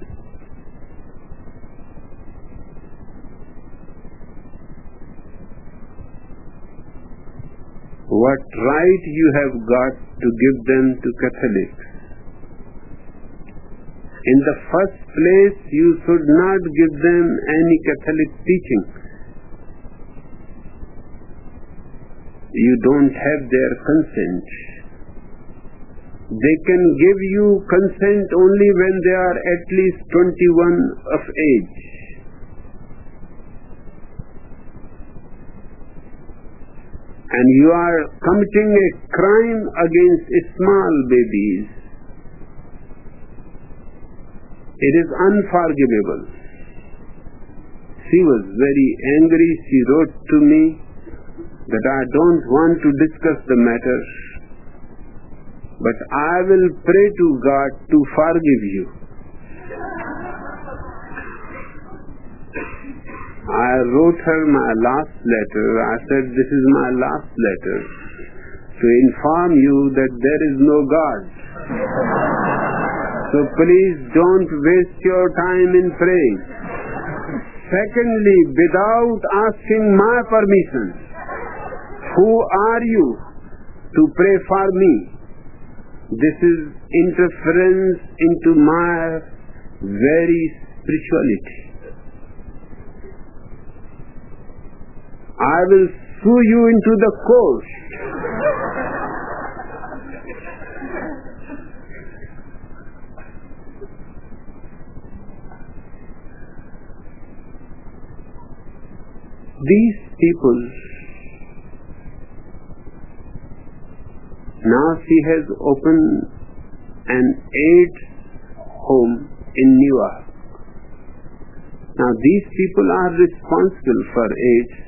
What right you have got to give them to Catholics? In the first place, you should not give them any Catholic teaching. You don't have their consent. They can give you consent only when they are at least 21 of age. And you are committing a crime against small babies. It is unforgivable. She was very angry. She wrote to me that I don't want to discuss the matter, but I will pray to God to forgive you. I wrote her my last letter. I said, "This is my last letter to inform you that there is no God. So please don't waste your time in praying. Secondly, without asking my permission, who are you to pray for me? This is interference into my very spirituality. I will sue you into the court. These people, now she has opened an AIDS home in Newark. Now these people are responsible for AIDS.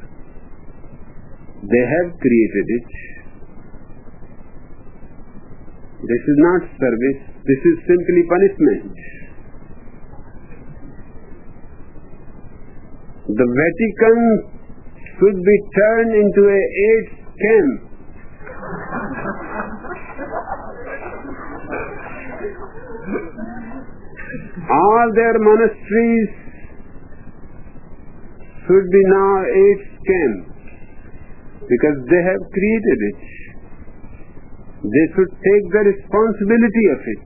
They have created it. This is not service, this is simply punishment. The Vatican should be turned into a AIDS camp. All their monasteries should be now AIDS camps because they have created it. They should take the responsibility of it.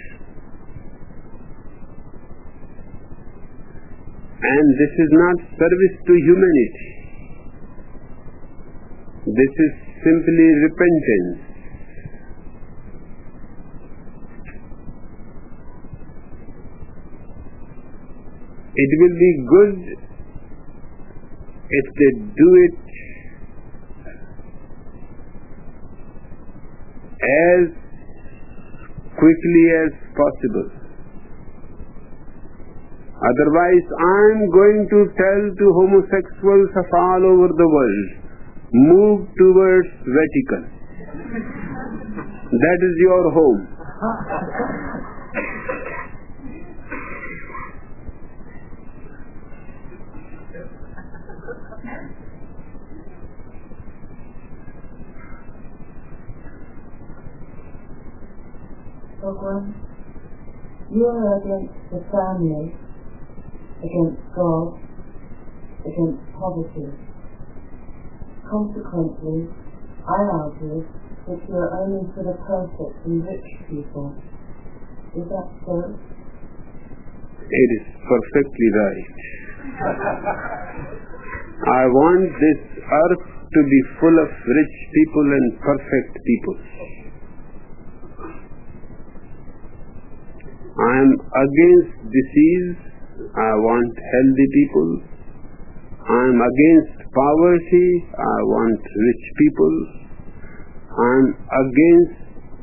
And this is not service to humanity. This is simply repentance. It will be good if they do it as quickly as possible. Otherwise, I am going to tell to homosexuals of all over the world, move towards Vatican. That is your home. Bhagwan, you are against the family, against God, against poverty. Consequently, I argue that you are only for the perfect and rich people. Is that so? It is perfectly right. I want this earth to be full of rich people and perfect people. I am against disease. I want healthy people. I am against poverty. I want rich people. I am against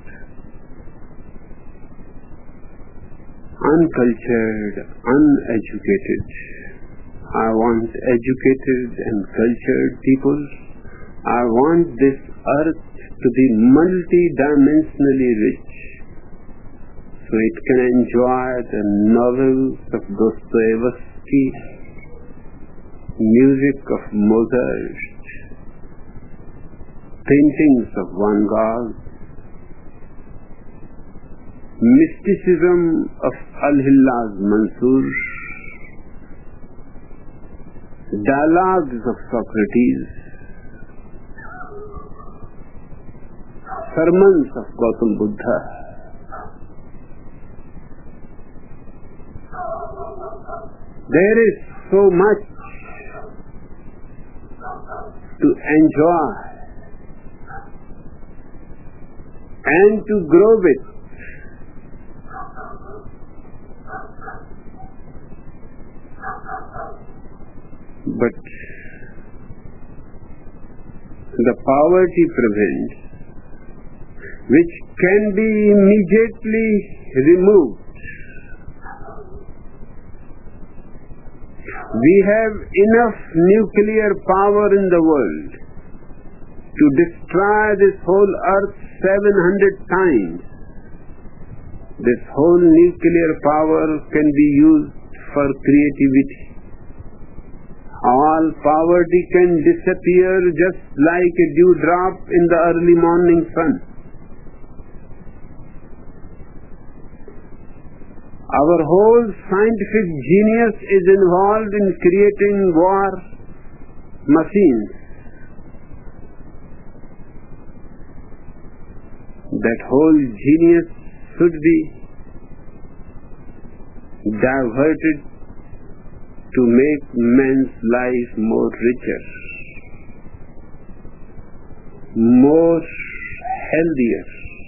uncultured, uneducated. I want educated and cultured people. I want this earth to be multi-dimensionally rich, so it can enjoy the novels of Dostoevsky, music of Mozart, paintings of Van Gogh, mysticism of Al-Hillaz Mansur, dialogues of Socrates, sermons of Gautam Buddha. There is so much to enjoy and to grow with. But the poverty prevalent, which can be immediately removed. We have enough nuclear power in the world to destroy this whole earth 700 times. This whole nuclear power can be used for creativity. All poverty can disappear just like a dewdrop in the early morning sun. Our whole scientific genius is involved in creating war machines. that whole genius should be diverted to make man's life more richer, more healthier.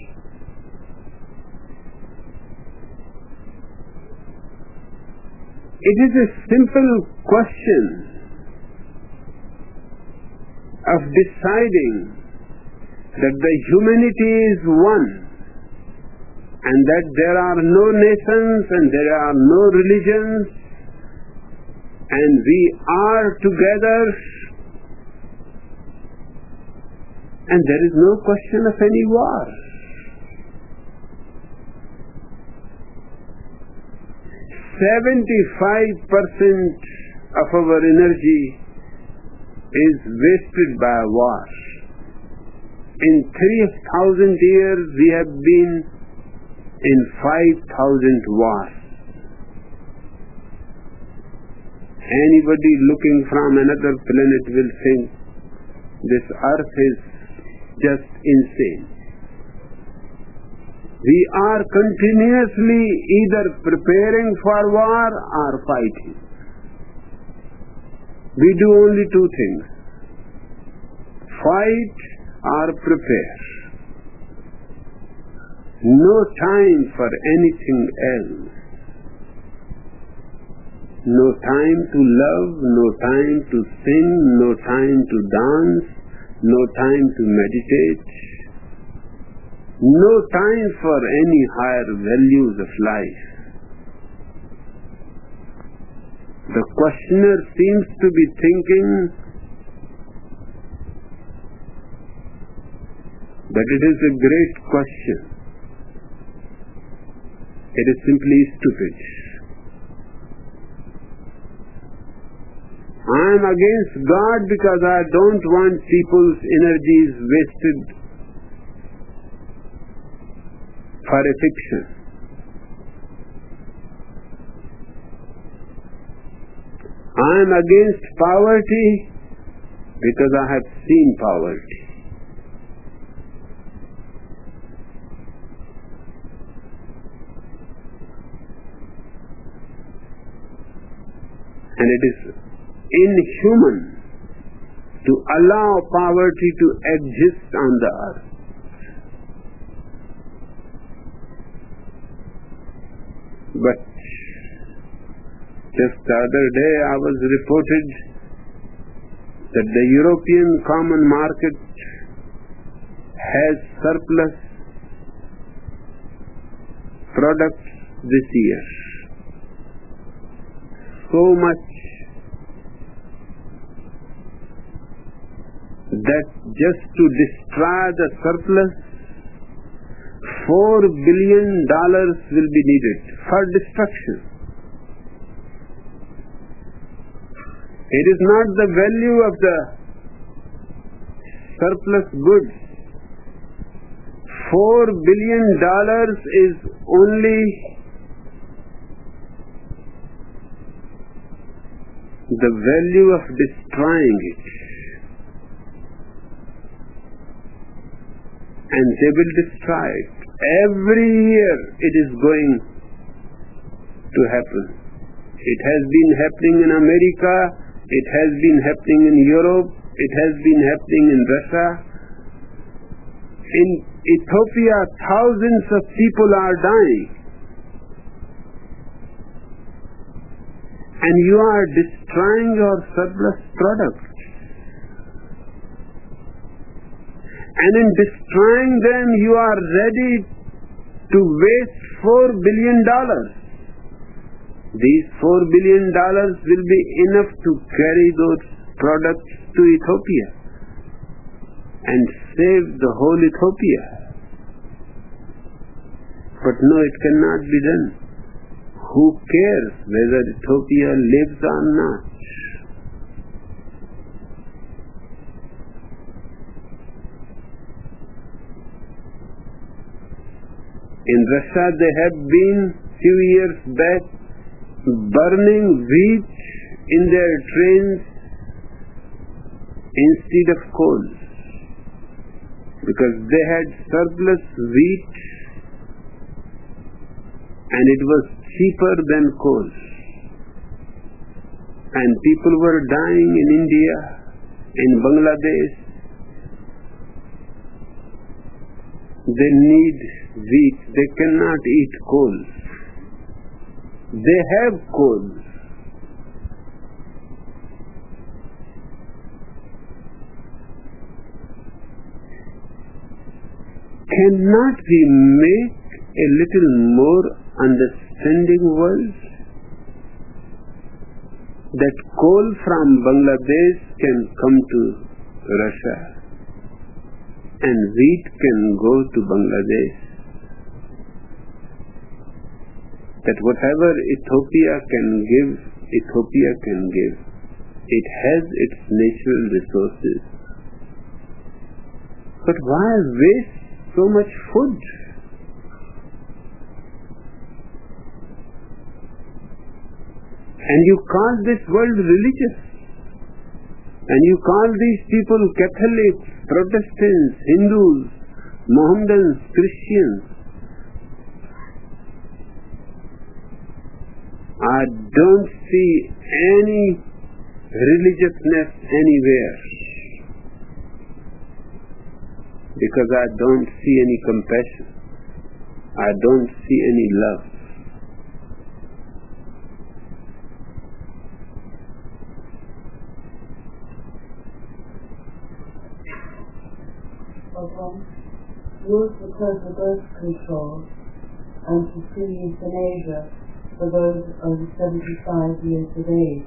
It is a simple question of deciding that the humanity is one and that there are no nations and there are no religions and we are together and there is no question of any war. 75% of our energy is wasted by war. In 3,000 years we have been in 5,000 wars. Anybody looking from another planet will think this earth is just insane. We are continuously either preparing for war or fighting. We do only two things: fight or prepare. No time for anything else. No time to love, no time to sing, no time to dance, no time to meditate, no time for any higher values of life. The questioner seems to be thinking that it is a great question. It is simply stupid. I am against God because I don't want people's energies wasted for a fiction. I am against poverty because I have seen poverty. And it is inhuman to allow poverty to exist on the earth. But just the other day I was reported that the European common market has surplus products this year. So much that just to destroy the surplus, $4 billion will be needed for destruction. It is not the value of the surplus goods. $4 billion is only the value of destroying it. And they will destroy it. Every year it is going to happen. It has been happening in America, it has been happening in Europe, it has been happening in Russia. In Ethiopia, thousands of people are dying. And you are destroying your surplus products. And in destroying them, you are ready to waste $4 billion. These $4 billion will be enough to carry those products to Ethiopia and save the whole Ethiopia. But no, it cannot be done. Who cares whether Ethiopia lives or not? In Russia, they have been few years back burning wheat in their trains instead of coal. because they had surplus wheat and it was cheaper than coal. And people were dying in India, in Bangladesh. They need wheat. They cannot eat coal. They have coal. Cannot we make a little more understanding world? That coal from Bangladesh can come to Russia and wheat can go to Bangladesh. That whatever Ethiopia can give, Ethiopia can give. It has its natural resources. But why waste so much food? And you call this world religious. And you call these people Catholics, Protestants, Hindus, Mohammedans, Christians. I don't see any religiousness anywhere. Because I don't see any compassion. I don't see any love. Use the total birth control and to free euthanasia for those over 75 years of age.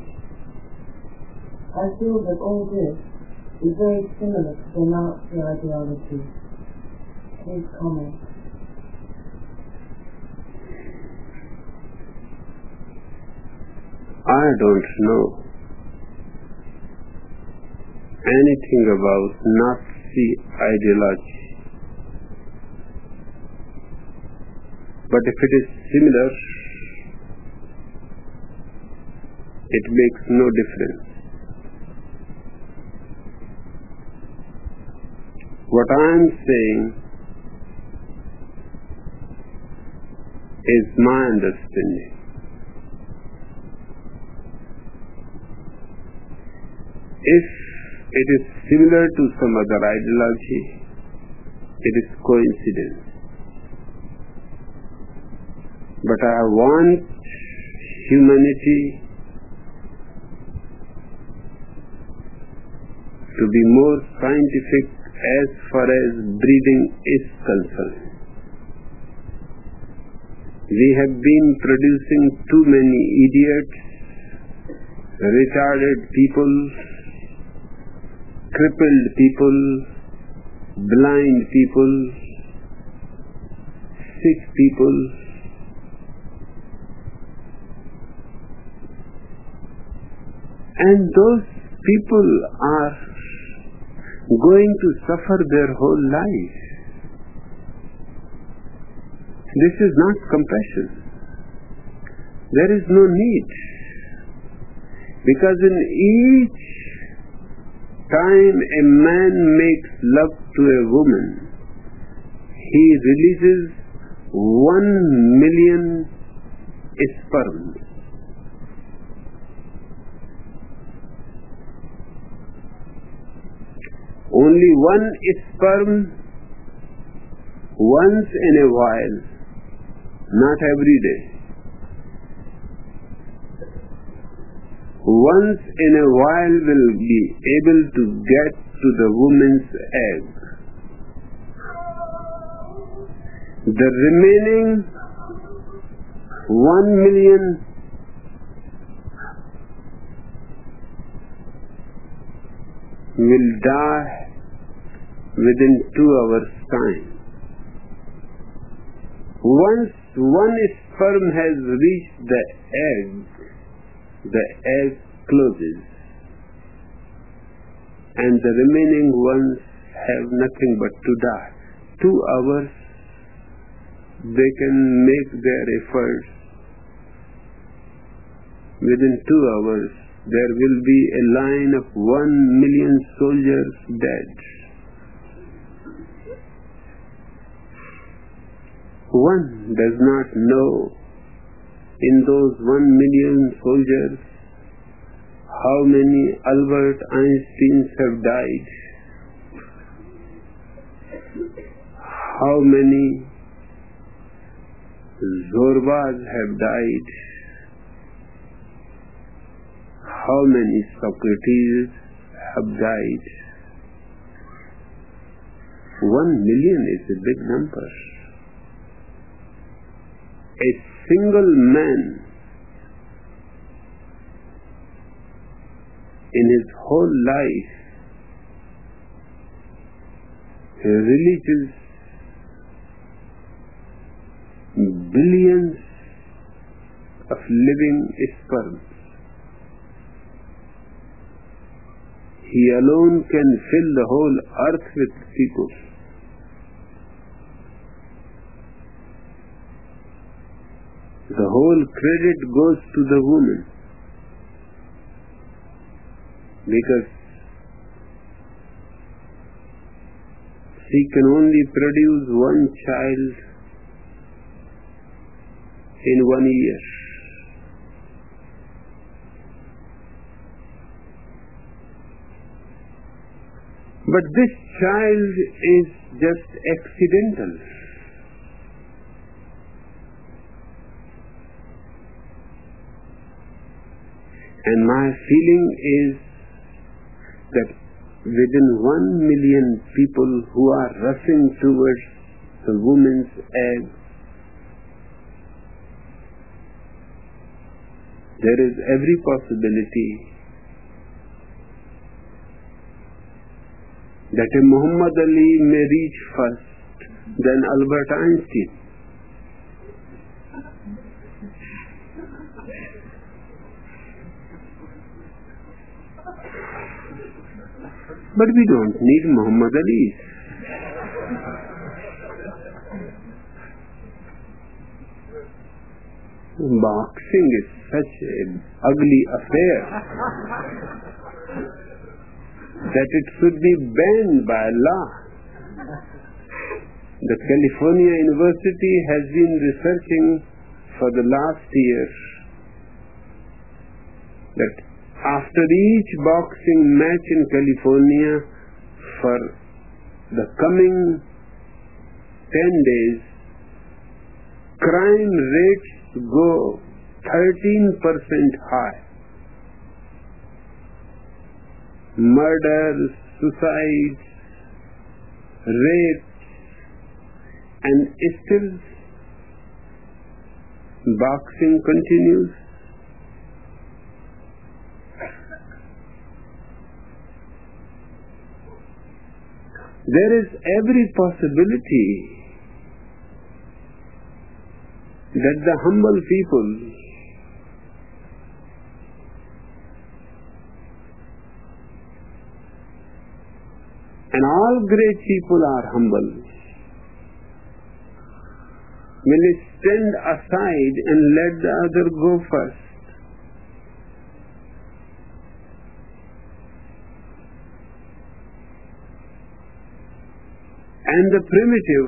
I feel that all this is very similar to the Nazi ideology. Please comment. I don't know anything about Nazi ideology. But if it is similar, it makes no difference. What I am saying is my understanding. If it is similar to some other ideology, it is coincidence. But I want humanity to be more scientific as far as breeding is concerned. We have been producing too many idiots, retarded people, crippled people, blind people, sick people. And those people are going to suffer their whole life. This is not compassion. There is no need. Because in each time a man makes love to a woman, he releases 1 million sperms. Only one sperm once in a while, not every day. Once in a while will be able to get to the woman's egg. The remaining 1 million will die within 2 hours' time. Once one sperm has reached the egg closes, and the remaining ones have nothing but to die. 2 hours, they can make their efforts. Within 2 hours, there will be a line of 1 million soldiers dead. one does not know in those 1 million soldiers how many Albert Einsteins have died, how many Zorbas have died, how many Socrates have died. 1 million is a big number. A single man in his whole life releases billions of living sperms. He alone can fill the whole earth with people. The whole credit goes to the woman, because she can only produce one child in 1 year. But this child is just accidental. And my feeling is that within 1 million people who are rushing towards the woman's egg, there is every possibility that a Muhammad Ali may reach first than Albert Einstein. But we don't need Muhammad Ali. Boxing is such an ugly affair that it should be banned by law. The California University has been researching for the last year that after each boxing match in California for the coming 10 days, crime rates go 13% high. Murders, suicides, rapes, and still boxing continues. There is every possibility that the humble people and all great people are humble, will stand aside and let the other go first. And the primitive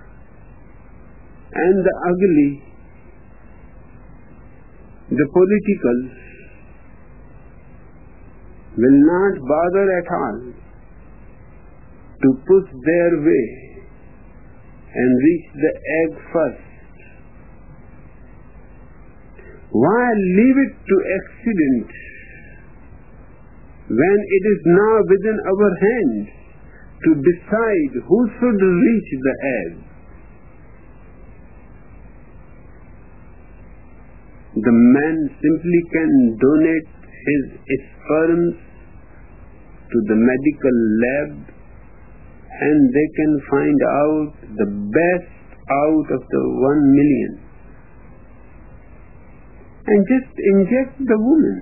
and the ugly, the political, will not bother at all to push their way and reach the egg first. Why leave it to accident when it is now within our hands to decide who should reach the egg? The man simply can donate his sperms to the medical lab, and they can find out the best out of the 1 million and just inject the woman.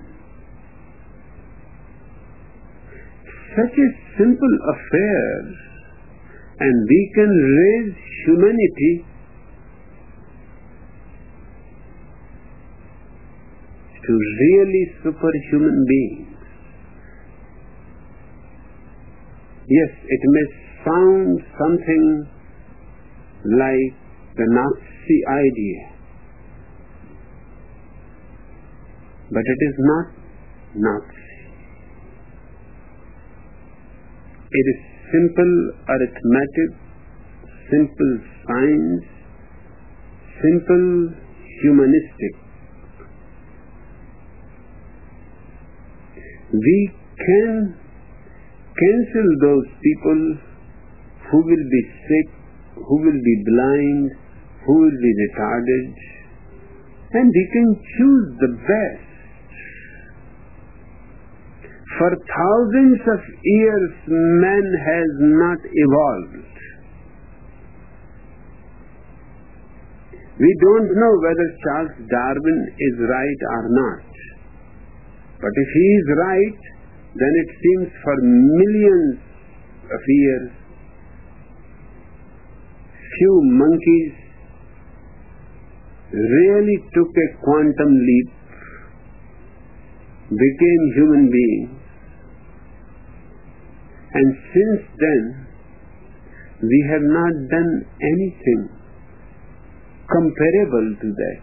Such a simple affair, and we can raise humanity to really superhuman beings. Yes, it may sound something like the Nazi idea. But it is not Nazi. It is simple arithmetic, simple science, simple humanistic. We can cancel those people who will be sick, who will be blind, who will be retarded, and we can choose the best. For thousands of years, man has not evolved. We don't know whether Charles Darwin is right or not. But if he is right, then it seems for millions of years, few monkeys really took a quantum leap, became human beings, and since then we have not done anything comparable to that.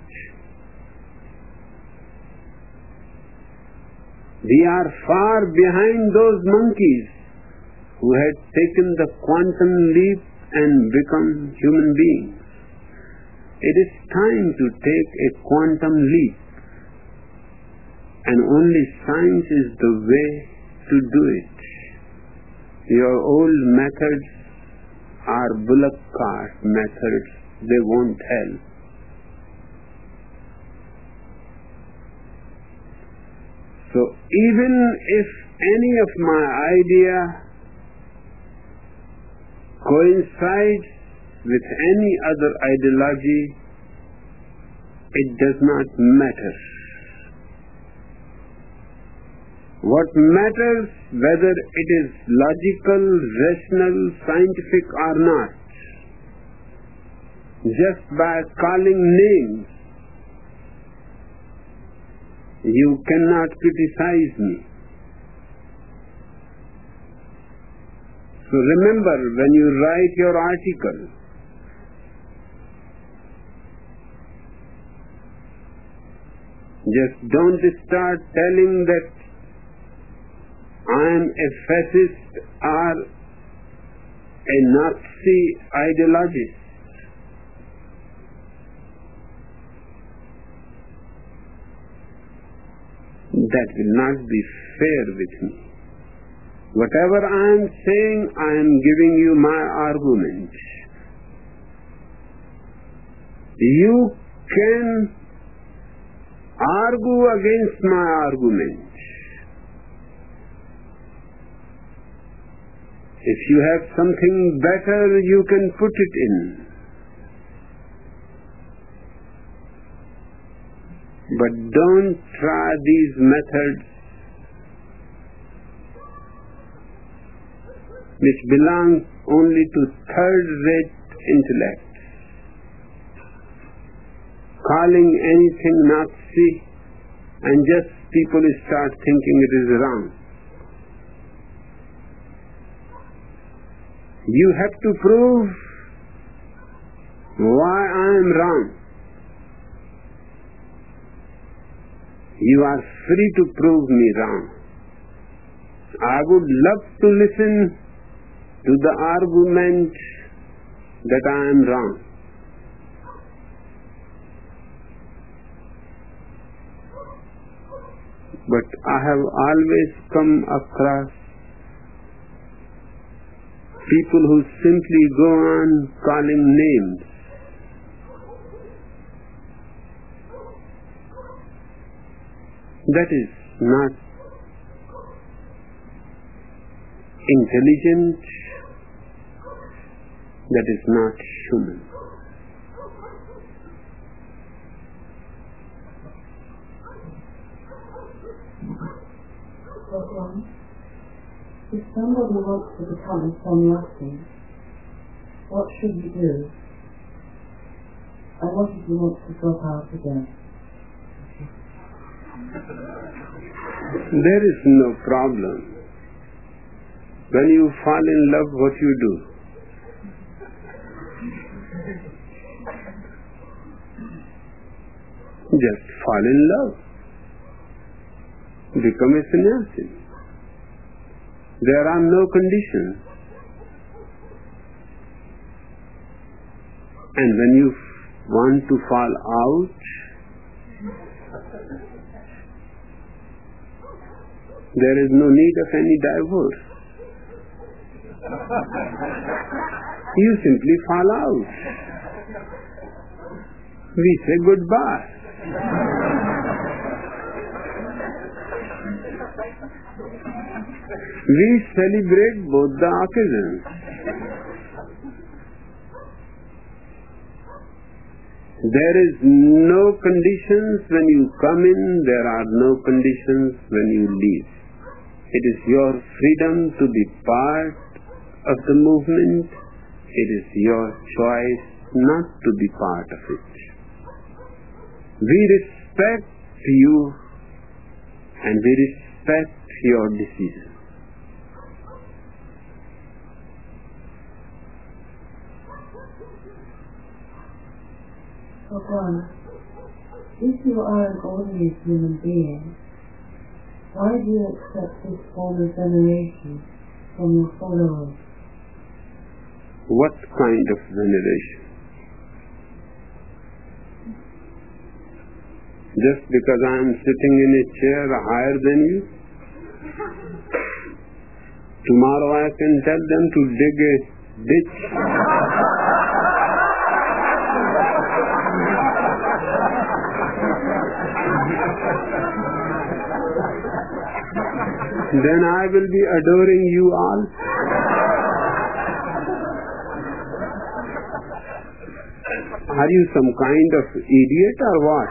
We are far behind those monkeys who had taken the quantum leap and become human beings. It is time to take a quantum leap, and only science is the way to do it. Your old methods are bullock cart methods. They won't help. So even if any of my idea coincides with any other ideology, it does not matter. What matters whether it is logical, rational, scientific or not. Just by calling names, you cannot criticize me. So remember, when you write your article, just don't start telling that I am a fascist or a Nazi ideologist. That will not be fair with me. Whatever I am saying, I am giving you my argument. You can argue against my argument. If you have something better, you can put it in. But don't try these methods which belong only to third-rate intellects. Calling anything Nazi, and just people start thinking it is wrong. You have to prove why I am wrong. You are free to prove me wrong. I would love to listen to the argument that I am wrong. But I have always come across people who simply go on calling names. That is not intelligent. That is not human. If somebody wants to become a sannyasi, what should you do? And what if you want to drop out again? There is no problem. When you fall in love, what you do? Just fall in love. Become a sannyasi. There are no conditions. And when you want to fall out, there is no need of any divorce. You simply fall out. We say goodbye. We celebrate both the occasions. There is no conditions when you come in, there are no conditions when you leave. It is your freedom to be part of the movement. It is your choice not to be part of it. We respect you and we respect your decision. Bhagwan, if you are an ordinary human being, why do you accept this form of veneration from your followers? What kind of veneration? Just because I am sitting in a chair higher than you? Tomorrow I can tell them to dig a ditch. Then I will be adoring you all. Are you some kind of idiot or what?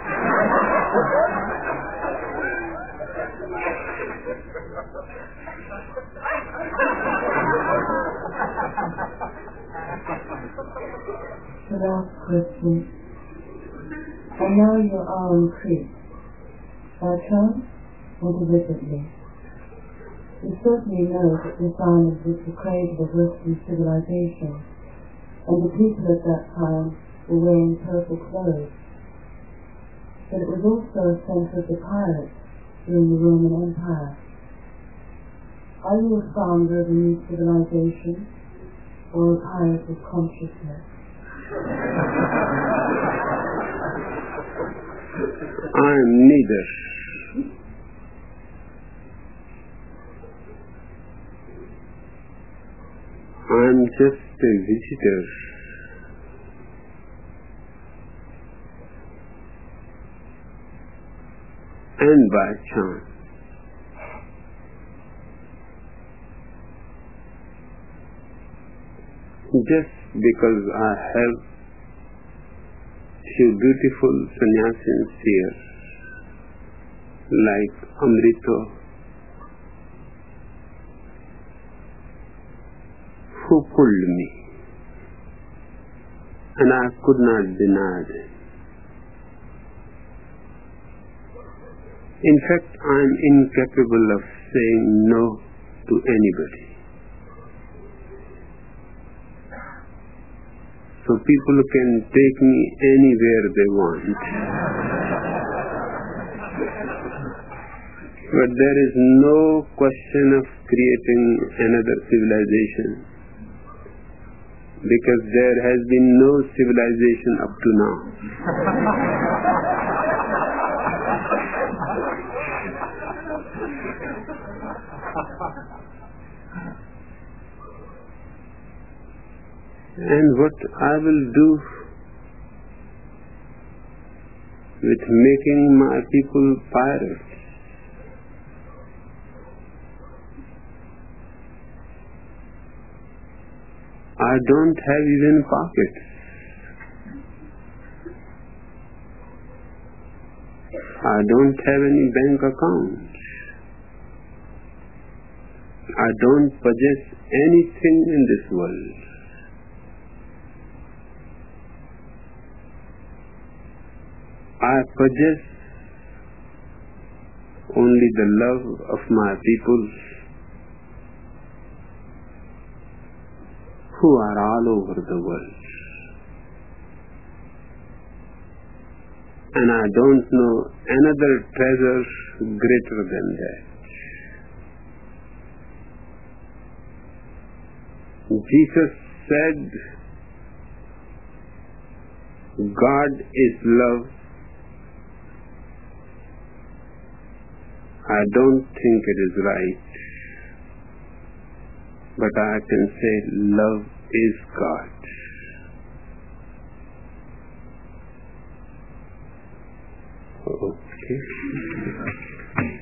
The last question. I know you are on Crete. By chance or deliberately? You certainly know that this island was the cradle of Western civilization, and the people at that time were wearing purple clothes. But it was also a center of the pirates during the Roman Empire. Are you a founder of a new civilization, or a pirate of consciousness? I am neither. I am just a visitor. And by chance. Just because I have few beautiful sannyasins here, like Amrito, who pulled me, and I could not deny it. In fact, I am incapable of saying no to anybody. So people can take me anywhere they want. But there is no question of creating another civilization, because there has been no civilization up to now. And what I will do with making my people pirates, I don't have even pockets. I don't have any bank accounts. I don't possess anything in this world. I possess only the love of my people who are all over the world. And I don't know another treasure greater than that. Jesus said, God is love. I don't think it is right, but I can say love is God. Okay.